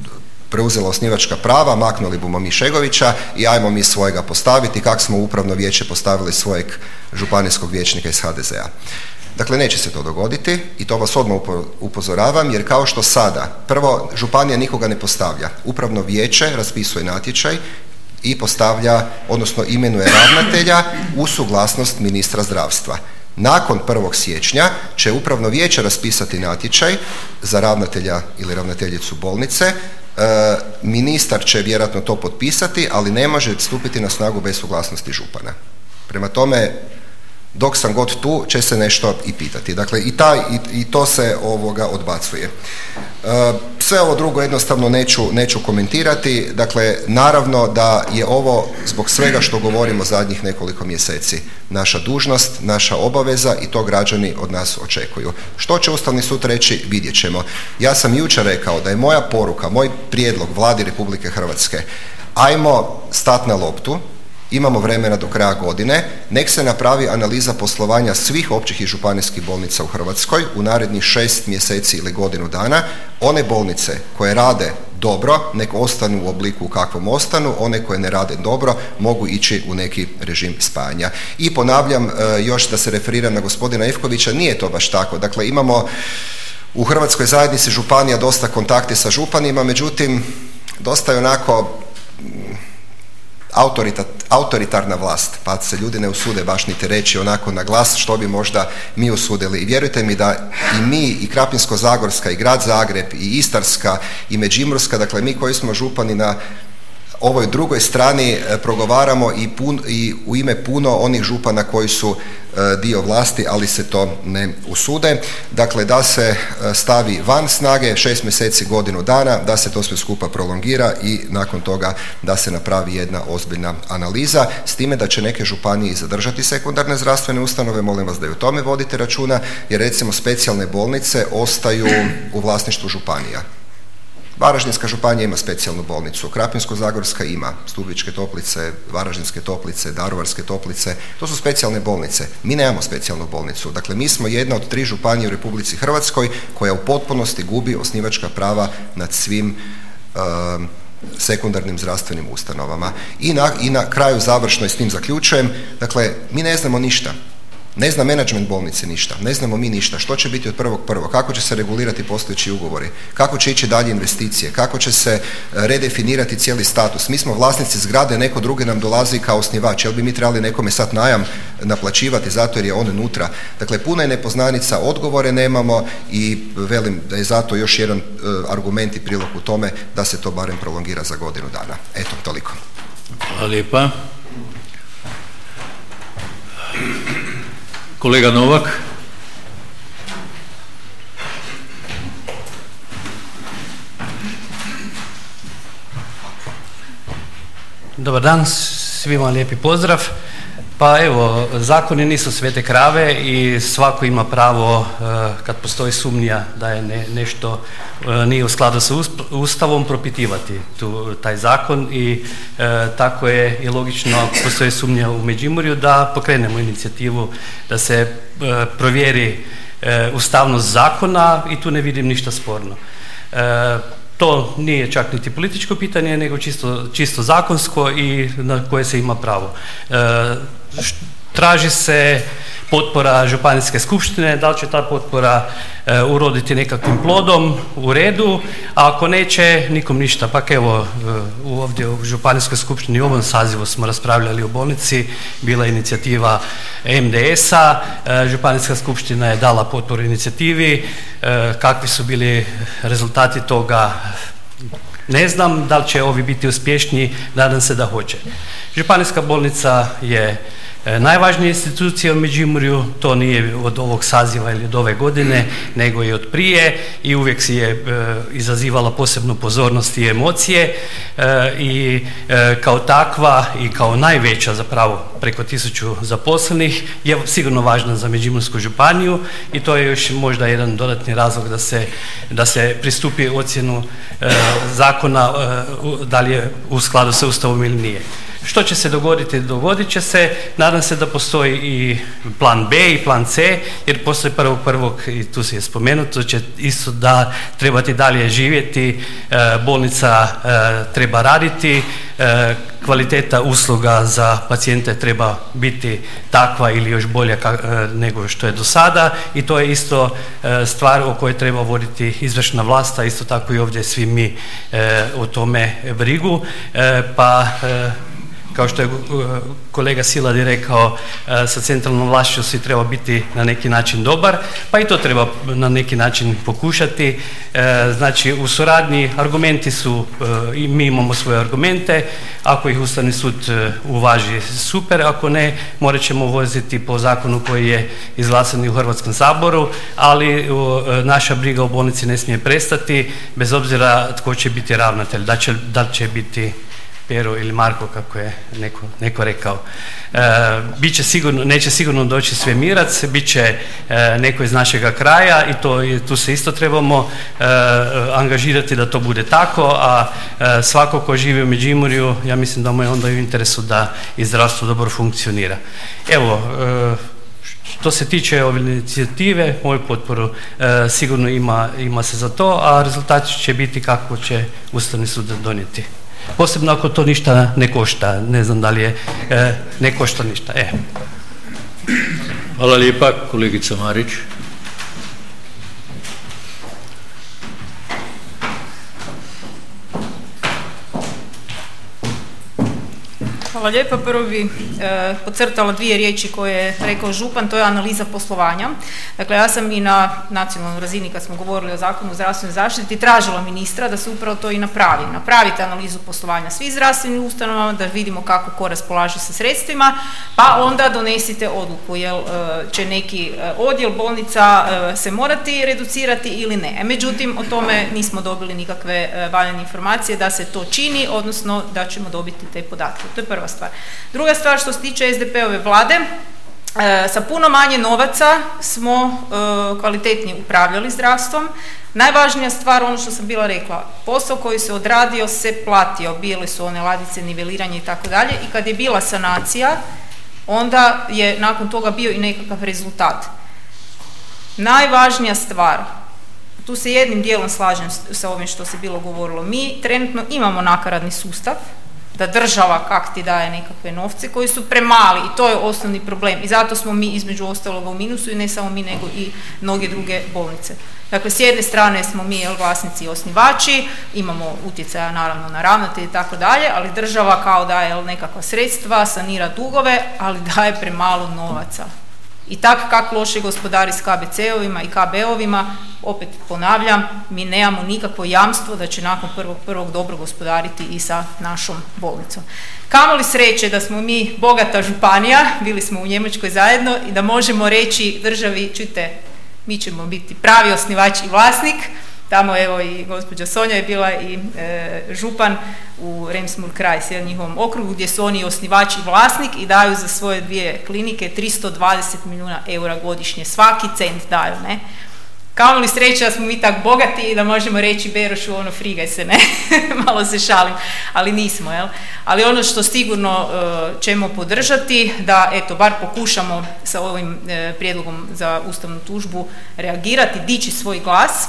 preuzela osnivačka prava, maknuli bumo mi Šegovića i ajmo mi svojega postaviti, kako smo u upravno vijeće postavili svojeg županijskog vijećnika iz ha de zea. Dakle, neće se to dogoditi i to vas odmah upozoravam, jer kao što sada, prvo, županija nikoga ne postavlja. Upravno vijeće raspisuje natječaj i postavlja, odnosno imenuje ravnatelja uz suglasnost ministra zdravstva. Nakon prvog siječnja će upravno vijeće raspisati natječaj za ravnatelja ili ravnateljicu bolnice. E, ministar će vjerojatno to potpisati, ali ne može stupiti na snagu bez suglasnosti župana. Prema tome, dok sam god tu, će se nešto i pitati. Dakle, i, taj, i, i to se ovoga odbacuje. E, sve ovo drugo jednostavno neću, neću komentirati. Dakle, naravno da je ovo, zbog svega što govorimo zadnjih nekoliko mjeseci, naša dužnost, naša obaveza i to građani od nas očekuju. Što će Ustavni sud reći, vidjet ćemo. Ja sam jučer rekao da je moja poruka, moj prijedlog Vladi Republike Hrvatske, ajmo stat na loptu, imamo vremena do kraja godine, nek se napravi analiza poslovanja svih općih i županijskih bolnica u Hrvatskoj u narednih šest mjeseci ili godinu dana. One bolnice koje rade dobro, nek ostanu u obliku u kakvom ostanu, one koje ne rade dobro mogu ići u neki režim spajanja. I ponavljam, još da se referiram na gospodina Ivkovića, nije to baš tako. Dakle, imamo u Hrvatskoj zajednici županija dosta kontakte sa županima, međutim, dosta je onako Autorita, autoritarna vlast, pa se ljudi ne usude baš niti reći onako na glas što bi možda mi usudili. I vjerujte mi da i mi, i Krapinsko-zagorska, i grad Zagreb, i Istarska, i Međimurska, dakle mi koji smo župani na ovoj drugoj strani progovaramo i, pun, i u ime puno onih župana koji su dio vlasti, ali se to ne usude. Dakle, da se stavi van snage šest mjeseci, godinu dana, da se to sve skupa prolongira i nakon toga da se napravi jedna ozbiljna analiza, s time da će neke županije zadržati sekundarne zdravstvene ustanove, molim vas da i o tome vodite računa, jer recimo specijalne bolnice ostaju u vlasništvu županija. Varaždinska županija ima specijalnu bolnicu, Krapinsko-zagorska ima, Stubičke toplice, Varaždinske toplice, Daruvarske toplice, to su specijalne bolnice. Mi nemamo specijalnu bolnicu. Dakle, mi smo jedna od tri županije u Republici Hrvatskoj koja u potpunosti gubi osnivačka prava nad svim uh, sekundarnim zdravstvenim ustanovama. I na, i na kraju završno i s tim zaključujem, dakle, mi ne znamo ništa. Ne zna menadžment bolnice ništa, ne znamo mi ništa, što će biti od prvog prvo, kako će se regulirati postojeći ugovori, kako će ići dalje investicije, kako će se redefinirati cijeli status. Mi smo vlasnici zgrade, neko drugi nam dolazi kao osnivač, jel bi mi trebali nekome sad najam naplaćivati zato jer je on unutra. Dakle, puno je nepoznanica, odgovore nemamo i velim da je zato još jedan uh, argument i prilog u tome da se to barem prolongira za godinu dana. Eto, toliko. Hvala lijepa. Kolega Novak. Dobar dan, svima lijepi pozdrav. Pa evo, zakoni nisu svete krave i svako ima pravo kad postoji sumnja da je ne, nešto nije u skladu sa Ustavom propitivati tu, taj zakon i e, tako je i logično ako postoji sumnja u Međimurju da pokrenemo inicijativu da se e, provjeri e, ustavnost zakona i tu ne vidim ništa sporno. E, To nije čak niti političko pitanje, nego čisto, čisto zakonsko i na koje se ima pravo. E, traži se potpora županijske skupštine, da li će ta potpora e, uroditi nekakvim plodom, u redu, a ako neće, nikom ništa. Pa evo, e, ovdje u županijskoj skupštini u ovom sazivu smo raspravljali o bolnici, bila je inicijativa em de es-a, e, županijska skupština je dala potporu inicijativi, e, kakvi su bili rezultati toga, ne znam, da li će ovi biti uspješniji, nadam se da hoće. Županijska bolnica je najvažnija institucija u Međimurju, to nije od ovog saziva ili od ove godine, nego i od prije i uvijek si je e, izazivala posebnu pozornost i emocije e, i e, kao takva i kao najveća zapravo preko tisuću zaposlenih je sigurno važna za Međimursku županiju i to je još možda jedan dodatni razlog da se, da se pristupi ocjenu e, zakona e, da li je u skladu sa Ustavom ili nije. Što će se dogoditi? Dogodit će se. Nadam se da postoji i plan B i plan C, jer postoji prvog prvog, i tu se je spomenuto, će isto da trebati dalje živjeti, bolnica treba raditi, kvaliteta usluga za pacijente treba biti takva ili još bolja nego što je do sada, i to je isto stvar o kojoj treba voditi izvršna vlast, a isto tako i ovdje svi mi o tome brigu. Pa kao što je kolega Siladi rekao, sa centralnom vlašću si treba biti na neki način dobar, pa i to treba na neki način pokušati. Znači, u suradnji argumenti su, i mi imamo svoje argumente, ako ih Ustavni sud uvaži, super, ako ne, morat ćemo voziti po zakonu koji je izglasan u Hrvatskom saboru, ali naša briga o bolnici ne smije prestati, bez obzira tko će biti ravnatelj, da će, da će biti Pero ili Marko, kako je neko, neko rekao. E, biće sigurno, neće sigurno doći svemirac, bit će e, neko iz našega kraja, i to, tu se isto trebamo e, angažirati da to bude tako, a e, svako ko živi u Međimurju, ja mislim da mu je onda u interesu da i zdravstvo dobro funkcionira. Evo, e, što se tiče ove inicijative, moju potporu e, sigurno ima, ima se za to, a rezultati će biti kako će Ustavni sud donijeti. Posebno ako to ništa ne košta, ne znam da li je, e, ne košta ništa. E. Hvala lijepa, kolegica Marić. Hvala lijepa. Prvo bi e, podcrtala dvije riječi koje je rekao župan, to je analiza poslovanja. Dakle, ja sam i na nacionalnoj razini, kad smo govorili o Zakonu o zdravstvenoj zaštiti, tražila ministra da se upravo to i napravi. Napravite analizu poslovanja svih zdravstvenih ustanovama, da vidimo kako ko raspolaže sa sredstvima, pa onda donesite odluku, jel e, će neki odjel bolnica e, se morati reducirati ili ne. Međutim, o tome nismo dobili nikakve e, valjane informacije da se to čini, odnosno da ćemo dobiti te podatke. To je prva stvar. Druga stvar, što se tiče S D P-ove vlade, e, sa puno manje novaca smo e, kvalitetnije upravljali zdravstvom. Najvažnija stvar, ono što sam bila rekla, posao koji se odradio se platio, bile su one ladice, niveliranje i tako dalje, i kad je bila sanacija, onda je nakon toga bio i nekakav rezultat. Najvažnija stvar, tu se jednim dijelom slažem sa ovim što se bilo govorilo, mi trenutno imamo nakaradni sustav, da država kak ti daje nekakve novce koji su premali, i to je osnovni problem, i zato smo mi između ostaloga u minusu, i ne samo mi nego i mnoge druge bolnice. Dakle, s jedne strane smo mi jel, vlasnici i osnivači, imamo utjecaja naravno na ravnatelje i tako dalje, ali država kao daje jel, nekakva sredstva, sanira dugove, ali daje premalo novaca. I tako kako loše gospodari s K B C-ovima i K B-ovima, opet ponavljam, mi nemamo nikakvo jamstvo da će nakon prvog prvog dobro gospodariti i sa našom bolnicom. Kamoli sreće da smo mi bogata županija, bili smo u Njemačkoj zajedno, i da možemo reći državi, čujte, mi ćemo biti pravi osnivač i vlasnik. Tamo evo i gospođa Sonja je bila i e, župan u Rems-Murr-Kreis, u njihovom okrugu, gdje su oni osnivač i vlasnik i daju za svoje dvije klinike tristo dvadeset milijuna eura godišnje, svaki cent daju, ne. Kao li sreća da smo mi tak bogati i da možemo reći Berošu ono frigaj se, ne, malo se šalim, ali nismo, jel. Ali ono što sigurno uh, ćemo podržati, da eto, bar pokušamo sa ovim uh, prijedlogom za ustavnu tužbu reagirati, dići svoj glas,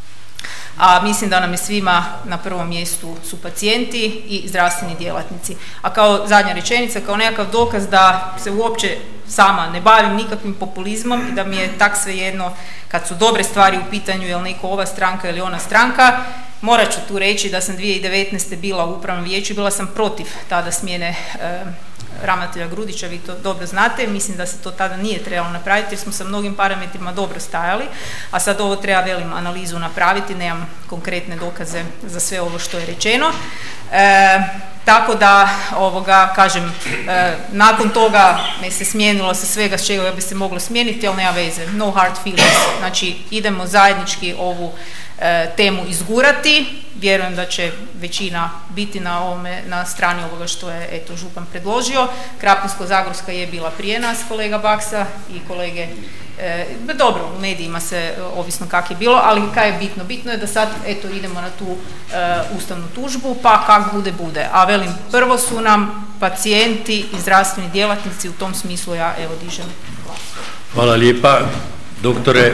a mislim da nam je svima na prvom mjestu su pacijenti i zdravstveni djelatnici. A kao zadnja rečenica, kao nekakav dokaz da se uopće sama ne bavim nikakvim populizmom i da mi je tak svejedno kad su dobre stvari u pitanju, jel neko ova stranka ili ona stranka, morat ću tu reći da sam dvije tisuće devetnaeste bila u upravnom vijeću i bila sam protiv tada smjene e, ravnatelja Grudića, vi to dobro znate, mislim da se to tada nije trebalo napraviti jer smo sa mnogim parametrima dobro stajali, a sad ovo treba, velim, analizu napraviti, nemam konkretne dokaze za sve ovo što je rečeno. E, tako da, ovoga, kažem, e, nakon toga me se smijenilo sa svega s čega bi se moglo smijeniti, ali nema veze, no hard feelings, znači idemo zajednički ovu e, temu izgurati. Vjerujem da će većina biti na ovome, na strani ovoga što je eto župan predložio. Krapinsko-zagorska je bila prije nas, kolega Baksa i kolege, e, dobro, u medijima se ovisno kak je bilo, ali kaj je bitno? Bitno je da sad eto idemo na tu e, ustavnu tužbu, pa kak bude bude. A velim, prvo su nam pacijenti i zdravstveni djelatnici. U tom smislu ja evo dižem glas. Hvala lijepa. Doktore,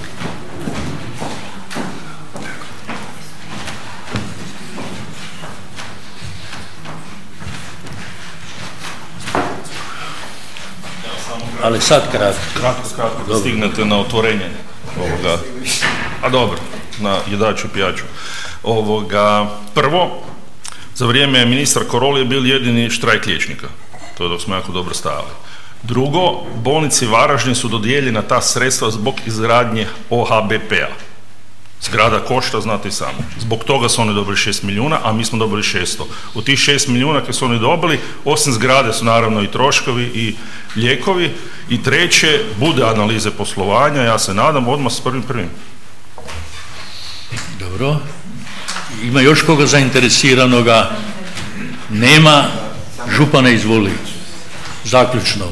ali sad kratko. Kratko, kratko, da stignete na otvorenje ovoga. A dobro, na jedaču pijaču. Ovoga, prvo, za vrijeme ministra Koroli je bil jedini štrajk liječnika. To je dok smo jako dobro stajali. Drugo, bolnici Varaždin su dodijeljena ta sredstva zbog izgradnje O H B P-a. Zgrada košta, znate i sami. Zbog toga su oni dobili šest milijuna, a mi smo dobili šesto. U tih šest milijuna koje su oni dobili, osim zgrade su naravno i troškovi i lijekovi. I treće, bude analize poslovanja, ja se nadam, odmah s prvim prvim. Dobro. Ima još koga zainteresiranoga? Nema. Župana, izvoli. Zaključno.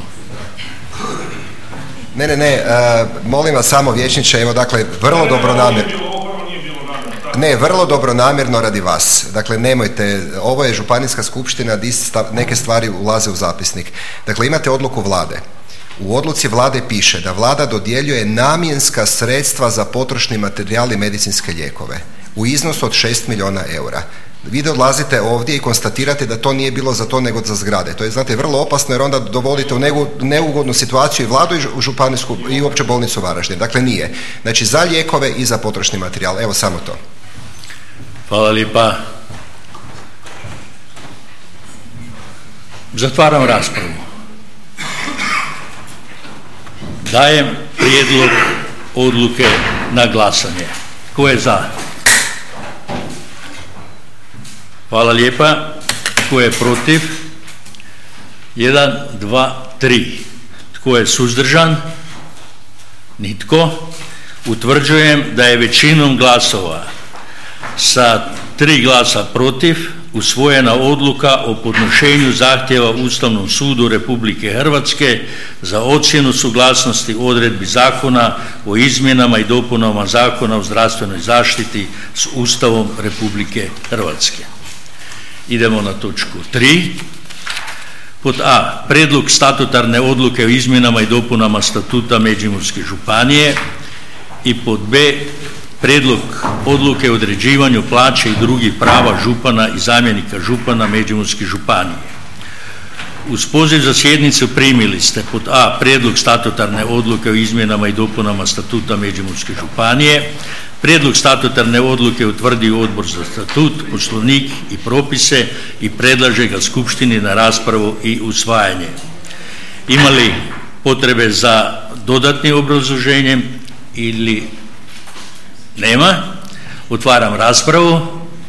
Ne, ne, ne, uh, molim vas samo vijećniče, evo dakle, vrlo dobro namjerno. Ne, vrlo dobro namjerno radi vas. Dakle, nemojte, ovo je županijska skupština, neke stvari ulaze u zapisnik. Dakle, imate odluku vlade. U odluci vlade piše da vlada dodjeljuje namjenska sredstva za potrošni materijal i medicinske lijekove u iznosu od šest milijuna eura. Vi odlazite ovdje i konstatirate da to nije bilo za to nego za zgrade. To je, znate, vrlo opasno jer onda dovodite u neugodnu situaciju i vladu i županijsku i uopće bolnicu Varaždin. Dakle, nije. Znači, za lijekove i za potrošni materijal. Evo, samo to. Hvala lijepa. Zatvaram raspravu. Dajem prijedlog odluke na glasanje. Tko je za? Hvala lijepa. Tko je protiv? Jedan, dva, tri. Tko je suzdržan? Nitko. Utvrđujem da je većinom glasova sa tri glasa protiv usvojena odluka o podnošenju zahtjeva Ustavnom sudu Republike Hrvatske za ocjenu suglasnosti odredbi Zakona o izmjenama i dopunama Zakona o zdravstvenoj zaštiti s Ustavom Republike Hrvatske. Idemo na točku tri. Pod A. Prijedlog statutarne odluke o izmjenama i dopunama Statuta Međimurske županije. I pod B. Prijedlog odluke o određivanju plaće i drugih prava župana i zamjenika župana Međimurske županije. Uz poziv za sjednicu primili ste pod A. Prijedlog statutarne odluke o izmjenama i dopunama Statuta Međimurske županije. Prijedlog statutarne odluke utvrdio Odbor za statut, poslovnik i propise i predlaže ga skupštini na raspravu i usvajanje. Ima li potrebe za dodatnim obrazloženjem ili nema? Otvaram raspravu.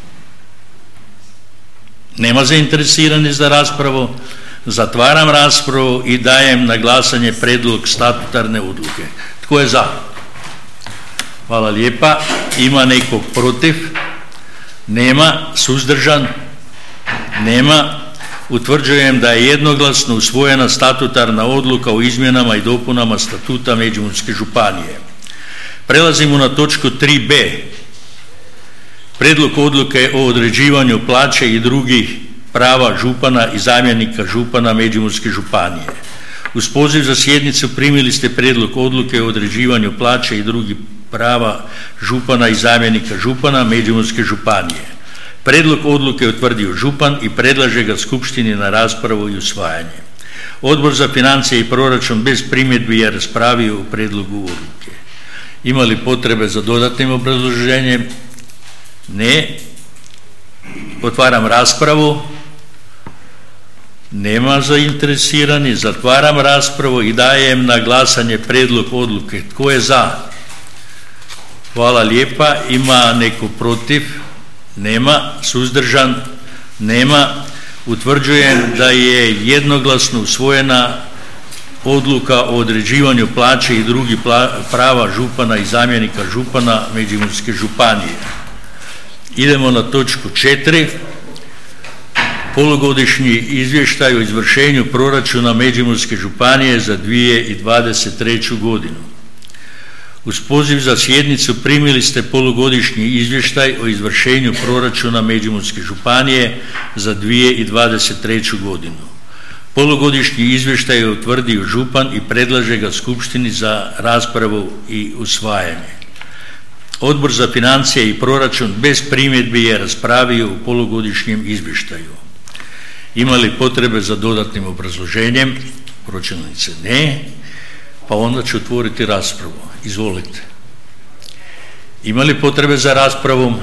Nema zainteresiranih za raspravu. Zatvaram raspravu i dajem na glasanje prijedlog statutarne odluke. Tko je za? Hvala lijepa. Ima nekog protiv? Nema. Suzdržan? Nema. Utvrđujem da je jednoglasno usvojena statutarna odluka o izmjenama i dopunama Statuta Međimurske županije. Prelazimo na točku tri B. Prijedlog odluke o određivanju plaće i drugih prava župana i zamjenika župana Međimurske županije. Uz poziv za sjednicu primili ste prijedlog odluke o određivanju plaće i drugih prava župana i zamjenika župana Međimurske županije. Prijedlog odluke je utvrdio župan i predlaže ga skupštini na raspravu i usvajanje. Odbor za financije i proračun bez primjedbi je raspravio o prijedlogu odluke. Ima li potrebe za dodatnim obrazloženjem? Ne. Otvaram raspravu. Nema zainteresiranih. Zatvaram raspravu i dajem na glasanje prijedlog odluke. Tko je za? Hvala lijepa. Ima neko protiv? Nema. Suzdržan? Nema. Utvrđujem da je jednoglasno usvojena odluka o određivanju plaće i drugih prava župana i zamjenika župana Međimurske županije. Idemo na točku četiri. Polugodišnji izvještaj o izvršenju proračuna Međimurske županije za dvije tisuće dvadeset treću godinu. Uz poziv za sjednicu primili ste polugodišnji izvještaj o izvršenju proračuna Međimurske županije za dvije tisuće dvadeset treću godinu. Polugodišnji izvještaj je utvrdio župan i predlaže ga skupštini za raspravu i usvajanje. Odbor za financije i proračun bez primjedbi je raspravio u polugodišnjem izvještaju. Ima li potrebe za dodatnim obrazloženjem? Pročelnice ne, pa onda ću otvoriti raspravu. Izvolite. Ima li potrebe za raspravom?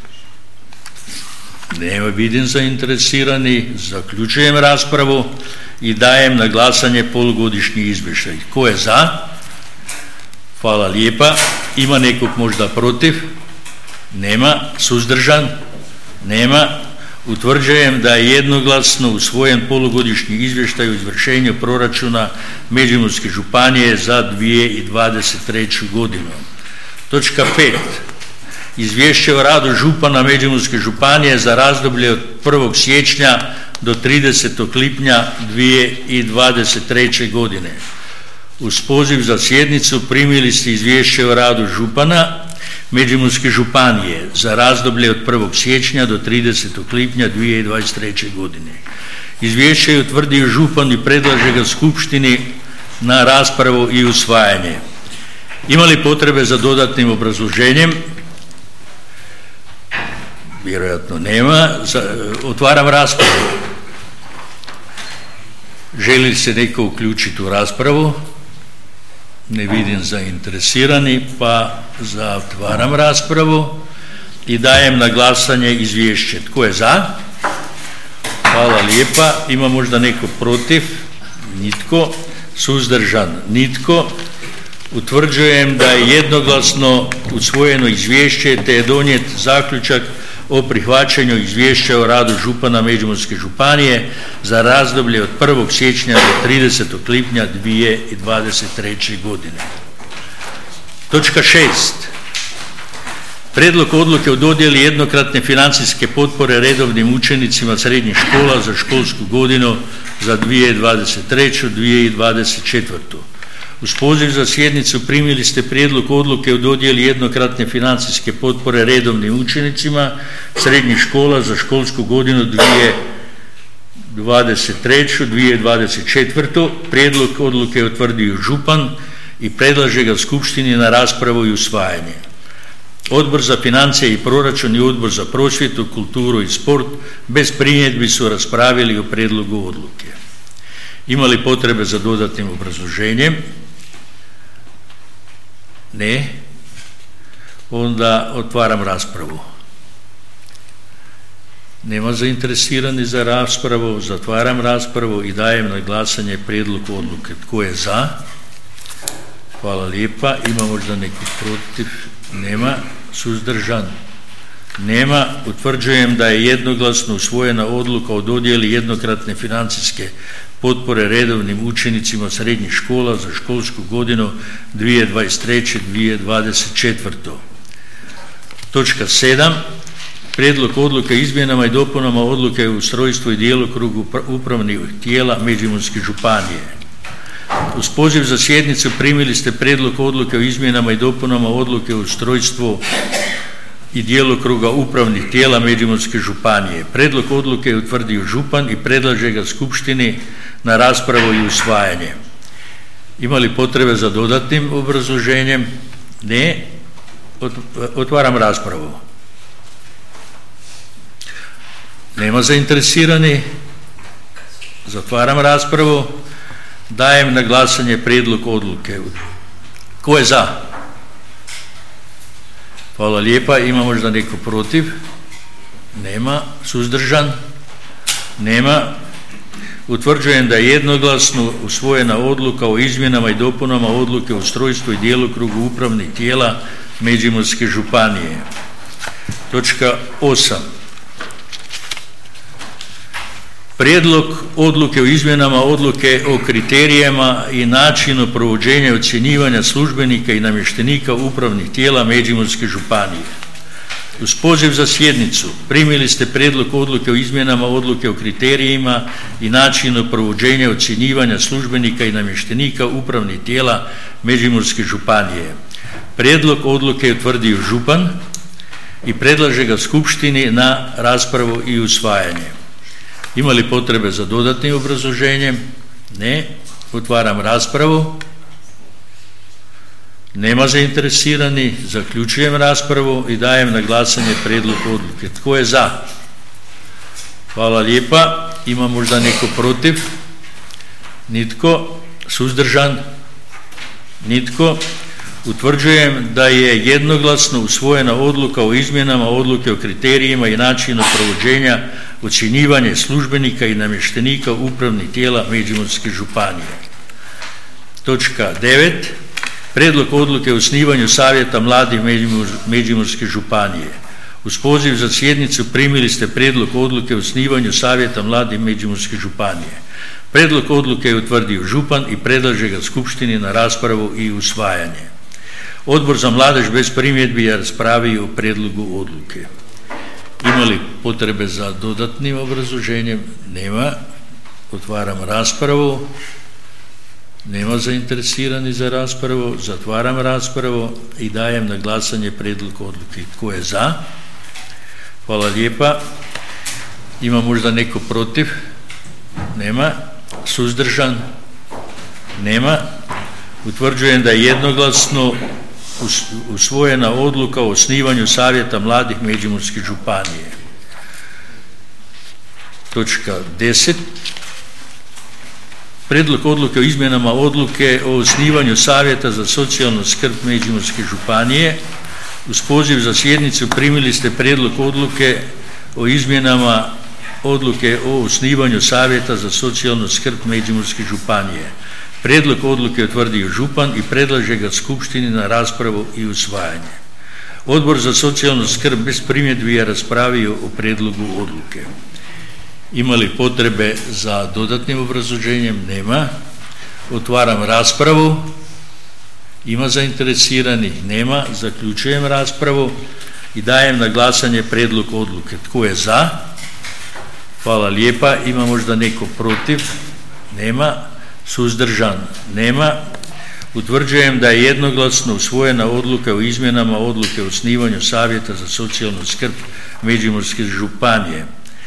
Nema, vidim zainteresirani. Zaključujem raspravu i dajem na glasanje polugodišnji izvještaj. Ko je za? Hvala lijepa. Ima nekog možda protiv? Nema. Suzdržan? Nema. Utvrđujem da je jednoglasno usvojen polugodišnji izvještaj o izvršenju proračuna Međimurske županije za dvije tisuće dvadeset treću godinu. Točka pet. Izvješće o radu župana Međimurske županije za razdoblje od prvog siječnja do tridesetog lipnja dvije tisuće dvadeset treće godine. Uz poziv za sjednicu primili ste izvješće o radu župana Međimurske županije za razdoblje od prvog siječnja do tridesetog lipnja dvije tisuće dvadeset treće godine. Izvješće je utvrdio župan i predlaže ga skupštini na raspravu i usvajanje. Ima li potrebe za dodatnim obrazloženjem? Vjerojatno nema. Otvaram raspravu. Želi li se neko uključiti u raspravu? Ne vidim zainteresirani, pa zatvaram raspravu i dajem na glasanje izvješće. Tko je za? Hvala lijepa. Ima možda neko protiv? Nitko. Suzdržan? Nitko. Utvrđujem da je jednoglasno usvojeno izvješće te je donijet zaključak o prihvaćanju izvješća o radu župana Međimurske županije za razdoblje od prvog siječnja do tridesetog lipnja dvije tisuće dvadeset treće godine. Točka šest. Prijedlog odluke o dodjeli jednokratne financijske potpore redovnim učenicima srednjih škola za školsku godinu za dvije tisuće dvadeset treću. dvije tisuće dvadeset četvrtu. Uz poziv za sjednicu primili ste prijedlog odluke o dodjeli jednokratne financijske potpore redovnim učenicima srednjih škola za školsku godinu dvije tisuće dvadeset treću. dvije tisuće dvadeset četvrtu. Prijedlog odluke je utvrdio župan i predlaže ga skupštini na raspravu i usvajanje. Odbor za financije i proračun i Odbor za prosvjetu, kulturu i sport bez primjedbi su raspravili o prijedlogu odluke. Ima li potrebe za dodatnim obrazloženjem? Ne. Onda otvaram raspravu. Nema zainteresirani za raspravu. Zatvaram raspravu i dajem na glasanje prijedlog odluke. Tko je za? Hvala lijepa. Ima možda neki protiv? Nema. Suzdržan? Nema. Utvrđujem da je jednoglasno usvojena odluka o dodjeli jednokratne financijske potpore redovnim učenicima srednjih škola za školsku godinu dvije tisuće dvadeset treće. dvije tisuće dvadeset četvrtu. Točka sedam. Prijedlog odluke o izmjenama i dopunama odluke o ustrojstvu i djelokrugu upravnih tijela Međimurske županije. Uz poziv za sjednicu primili ste prijedlog odluke o izmjenama i dopunama odluke o ustrojstvu i djelokruga upravnih tijela Međimurske županije. Prijedlog odluke je utvrdio župan i predlaže ga skupštini na raspravu i usvajanje. Ima li potrebe za dodatnim obrazloženjem? Ne. Otvaram raspravu. Nema zainteresirani. Zatvaram raspravu. Dajem na glasanje prijedlog odluke. Ko je za? Hvala lijepa. Ima možda neko protiv? Nema. Suzdržan? Nema. Utvrđujem da je jednoglasno usvojena odluka o izmjenama i dopunama odluke o ustrojstvu i djelokrugu upravnih tijela Međimurske županije. Točka osam. Prijedlog odluke o izmjenama odluke o kriterijima i načinu provođenja i ocjenjivanja službenika i namještenika upravnih tijela Međimurske županije. Uz poziv za sjednicu primili ste prijedlog odluke o izmjenama odluke o kriterijima i načinu provođenja i ocjenjivanja službenika i namještenika upravnih tijela Međimurske županije. Prijedlog odluke je utvrdio župan i predlaže ga skupštini na raspravu i usvajanje. Ima li potrebe za dodatnim obrazloženjem? Ne. Otvaram raspravu. Nema zainteresirani. Zaključujem raspravu i dajem na glasanje prijedlog odluke. Tko je za? Hvala lijepa. Ima možda neko protiv? Nitko. Suzdržan? Nitko. Utvrđujem da je jednoglasno usvojena odluka o izmjenama odluke o kriterijima i načinu provođenja ocjenjivanja službenika i namještenika upravnih tijela Međimurske županije. Točka devet. Prijedlog odluke o osnivanju Savjeta mladih Međimurske županije. Uz poziv za sjednicu primili ste prijedlog odluke o osnivanju Savjeta mladih Međimurske županije. Prijedlog odluke je utvrdio župan i predlaže ga skupštini na raspravu i usvajanje. Odbor za mladež bez primjedbi je raspravio o prijedlogu odluke. Ima li potrebe za dodatnim obrazloženjem? Nema. Otvaram raspravu. Nema zainteresirani za raspravu. Zatvaram raspravu i dajem na glasanje prijedlog odluke. Tko je za? Hvala lijepa. Ima možda neko protiv? Nema. Suzdržan? Nema. Utvrđujem da je jednoglasno usvojena odluka o osnivanju Savjeta mladih Međimurske županije. Točka deset. Prijedlog odluke o izmjenama odluke o osnivanju Savjeta za socijalnu skrb Međimurske županije. Uz poziv za sjednicu primili ste prijedlog odluke o izmjenama odluke o osnivanju Savjeta za socijalnu skrb Međimurske županije. Prijedlog odluke je utvrdio župan i predlaže ga skupštini na raspravu i usvajanje. Odbor za socijalnu skrb bez primjedbi je raspravio o prijedlogu odluke. Ima li potrebe za dodatnim obrazloženjem? Nema. Otvaram raspravu. Ima zainteresiranih? Nema. Zaključujem raspravu i dajem na glasanje prijedlog odluke. Tko je za? Hvala lijepa. Ima možda neko protiv? Nema. Suzdržan? Nema. Utvrđujem da je jednoglasno usvojena odluka o izmjenama odluke o osnivanju Savjeta za socijalnu skrb Međimurske županije.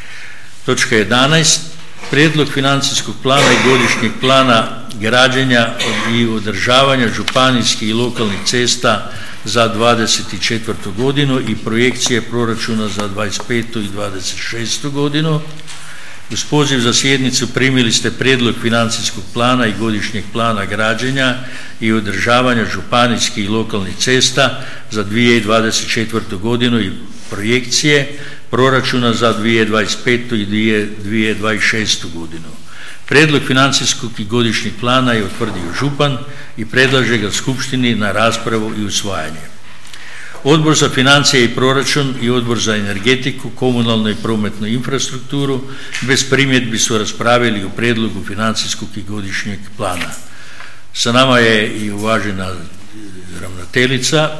Točka jedanaest. Prijedlog financijskog plana i godišnjeg plana građenja i održavanja županijskih i lokalnih cesta za dvadeset četvrtu godinu i projekcije proračuna za dvadeset petu i dvadeset šestu godinu. Uz poziv za sjednicu primili ste prijedlog financijskog plana i godišnjeg plana građenja i održavanja županijskih i lokalnih cesta za dvije tisuće dvadeset četvrtu godinu i projekcije proračuna za dvije tisuće dvadeset petu i dvije tisuće dvadeset šestu godinu. Prijedlog financijskog i godišnjeg plana je utvrdio župan i predlaže ga skupštini na raspravu i usvajanje. Odbor za financije i proračun i Odbor za energetiku, komunalnu i prometnu infrastrukturu bez primjedbi su raspravili o prijedlogu financijskog i godišnjeg plana. Sa nama je i uvažena ravnateljica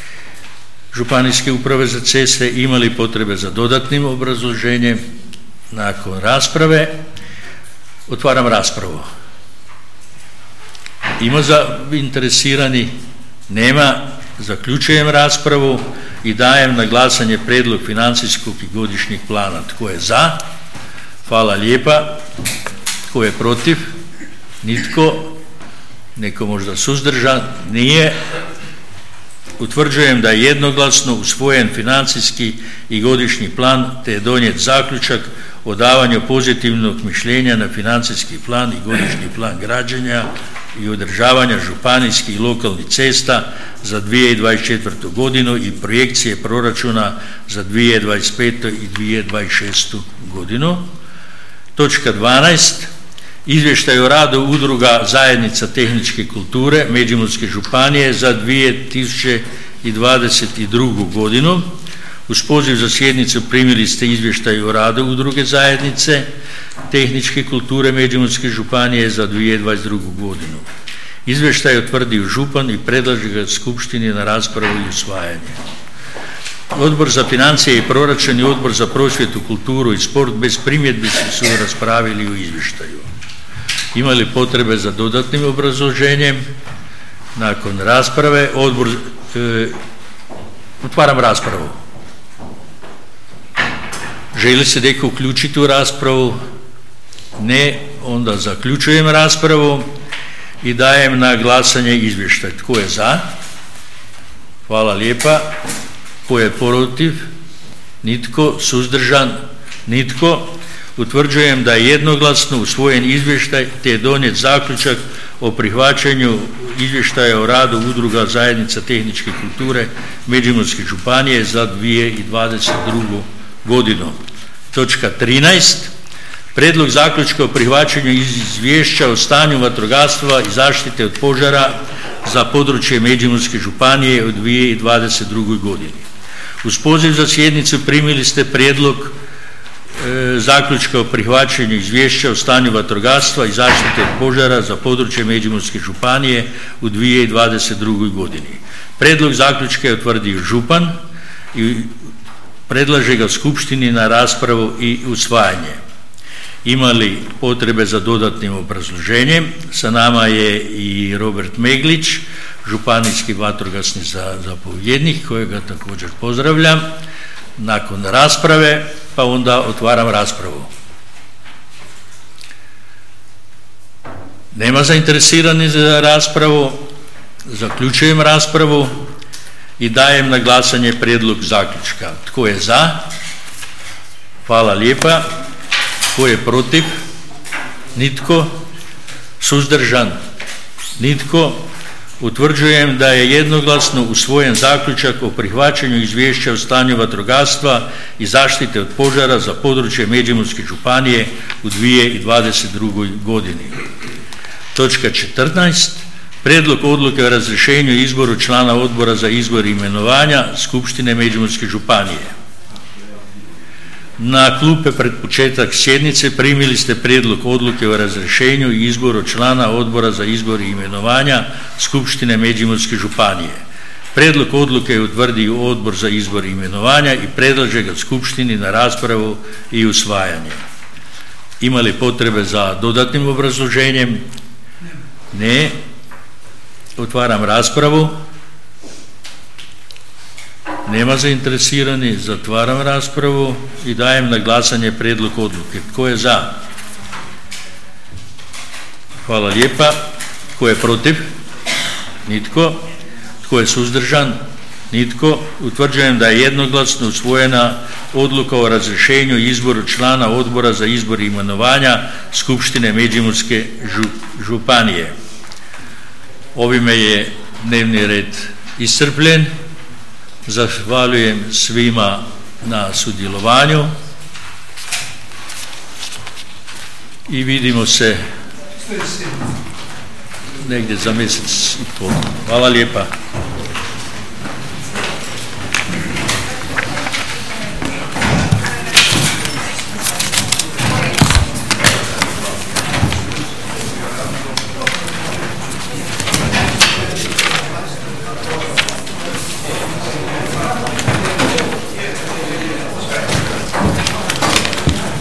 Županijske uprave za ceste. Ima li potrebe za dodatnim obrazloženjem? Nakon rasprave otvaram raspravu. Ima zainteresirani? Nema. Zaključujem raspravu i dajem na glasanje prijedlog financijskog i godišnjeg plana. Tko je za? Hvala lijepa. Tko je protiv? Nitko. Neko možda suzdržan? Nije. Utvrđujem da je jednoglasno usvojen financijski i godišnji plan te je donijet zaključak o davanju pozitivnog mišljenja na financijski plan i godišnji plan građenja i održavanja županijskih i lokalnih cesta za dvije tisuće dvadeset četvrtu godinu i projekcije proračuna za dvije tisuće dvadeset petu i dvije tisuće dvadeset šestu godinu. Točka dvanaest. Izvještaj o radu udruga zajednica tehničke kulture Međimurske županije za dvije tisuće dvadeset drugu godinu. Uz poziv za sjednicu primili ste izvještaj o radu udruge zajednice tehničke kulture Međimurske županije za dvije tisuće dvadeset drugu godinu. Izvještaj je utvrdio župan i predlaže ga skupštini na raspravu i usvajanje. Odbor za financije i proračun i Odbor za prosvjetu, kulturu i sport bez primjedbi su raspravili u izvještaju. Ima li potrebe za dodatnim obrazloženjem? Nakon rasprave odbor e, otvaram raspravu. Želi se neko uključiti u raspravu? Ne. Onda zaključujem raspravu i dajem na glasanje izvještaj. Tko je za? Hvala lijepa. Tko je protiv? Nitko. Suzdržan? Nitko. Utvrđujem da je jednoglasno usvojen izvještaj te je donijet zaključak o prihvaćanju izvještaja o radu udruga zajednica tehničke kulture Međimurske županije za dvije tisuće dvadeset drugu. godinu. Točka trinaest. Prijedlog zaključka o prihvaćanju izvješća o stanju vatrogastva i zaštite od požara za područje Međimurske županije u dvije tisuće dvadeset drugoj. godini. Uz poziv za sjednicu primili ste prijedlog e, zaključka o prihvaćanju izvješća o stanju vatrogastva i zaštite od požara za područje Međimurske županije u dvije tisuće dvadeset drugoj. godini. Prijedlog zaključka je utvrdio župan i predlaže ga skupštini na raspravu i usvajanje. Ima li potrebe za dodatnim obrazloženjem? Sa nama je i Robert Meglić, županijski vatrogasni zapovjednik, kojega također pozdravljam. Nakon rasprave, pa onda otvaram raspravu. Nema zainteresiranih za raspravu, zaključujem raspravu i dajem na glasanje prijedlog zaključka. Tko je za? Hvala lijepa. Tko je protiv? Nitko. Suzdržan? Nitko. Utvrđujem da je jednoglasno usvojen zaključak o prihvaćanju izvješća o stanju vatrogastva i zaštite od požara za područje Međimurske županije u dvije tisuće dvadeset drugoj. godini. Točka četrnaest. Prijedlog odluke o razrješenju i izboru člana odbora za izbor i imenovanja Skupštine Međimurske županije. Na klupe pred početak sjednice primili ste prijedlog odluke o razrješenju i izboru člana odbora za izbor i imenovanja Skupštine Međimurske županije. Prijedlog odluke je utvrdio odbor za izbor i imenovanja i predlaže ga skupštini na raspravu i usvajanje. Ima li potrebe za dodatnim obrazloženjem? Ne. Otvaram raspravu. Nema zainteresirani, zatvaram raspravu i dajem na glasanje prijedlog odluke. Tko je za? Hvala lijepa. Tko je protiv? Nitko. Tko je suzdržan? Nitko. Utvrđujem da je jednoglasno usvojena odluka o razrješenju i izboru člana odbora za izbor i imenovanja Skupštine Međimurske županije. Ovime je dnevni red iscrpljen. Zahvaljujem svima na sudjelovanju i vidimo se negdje za mjesec i pol. Hvala lijepa.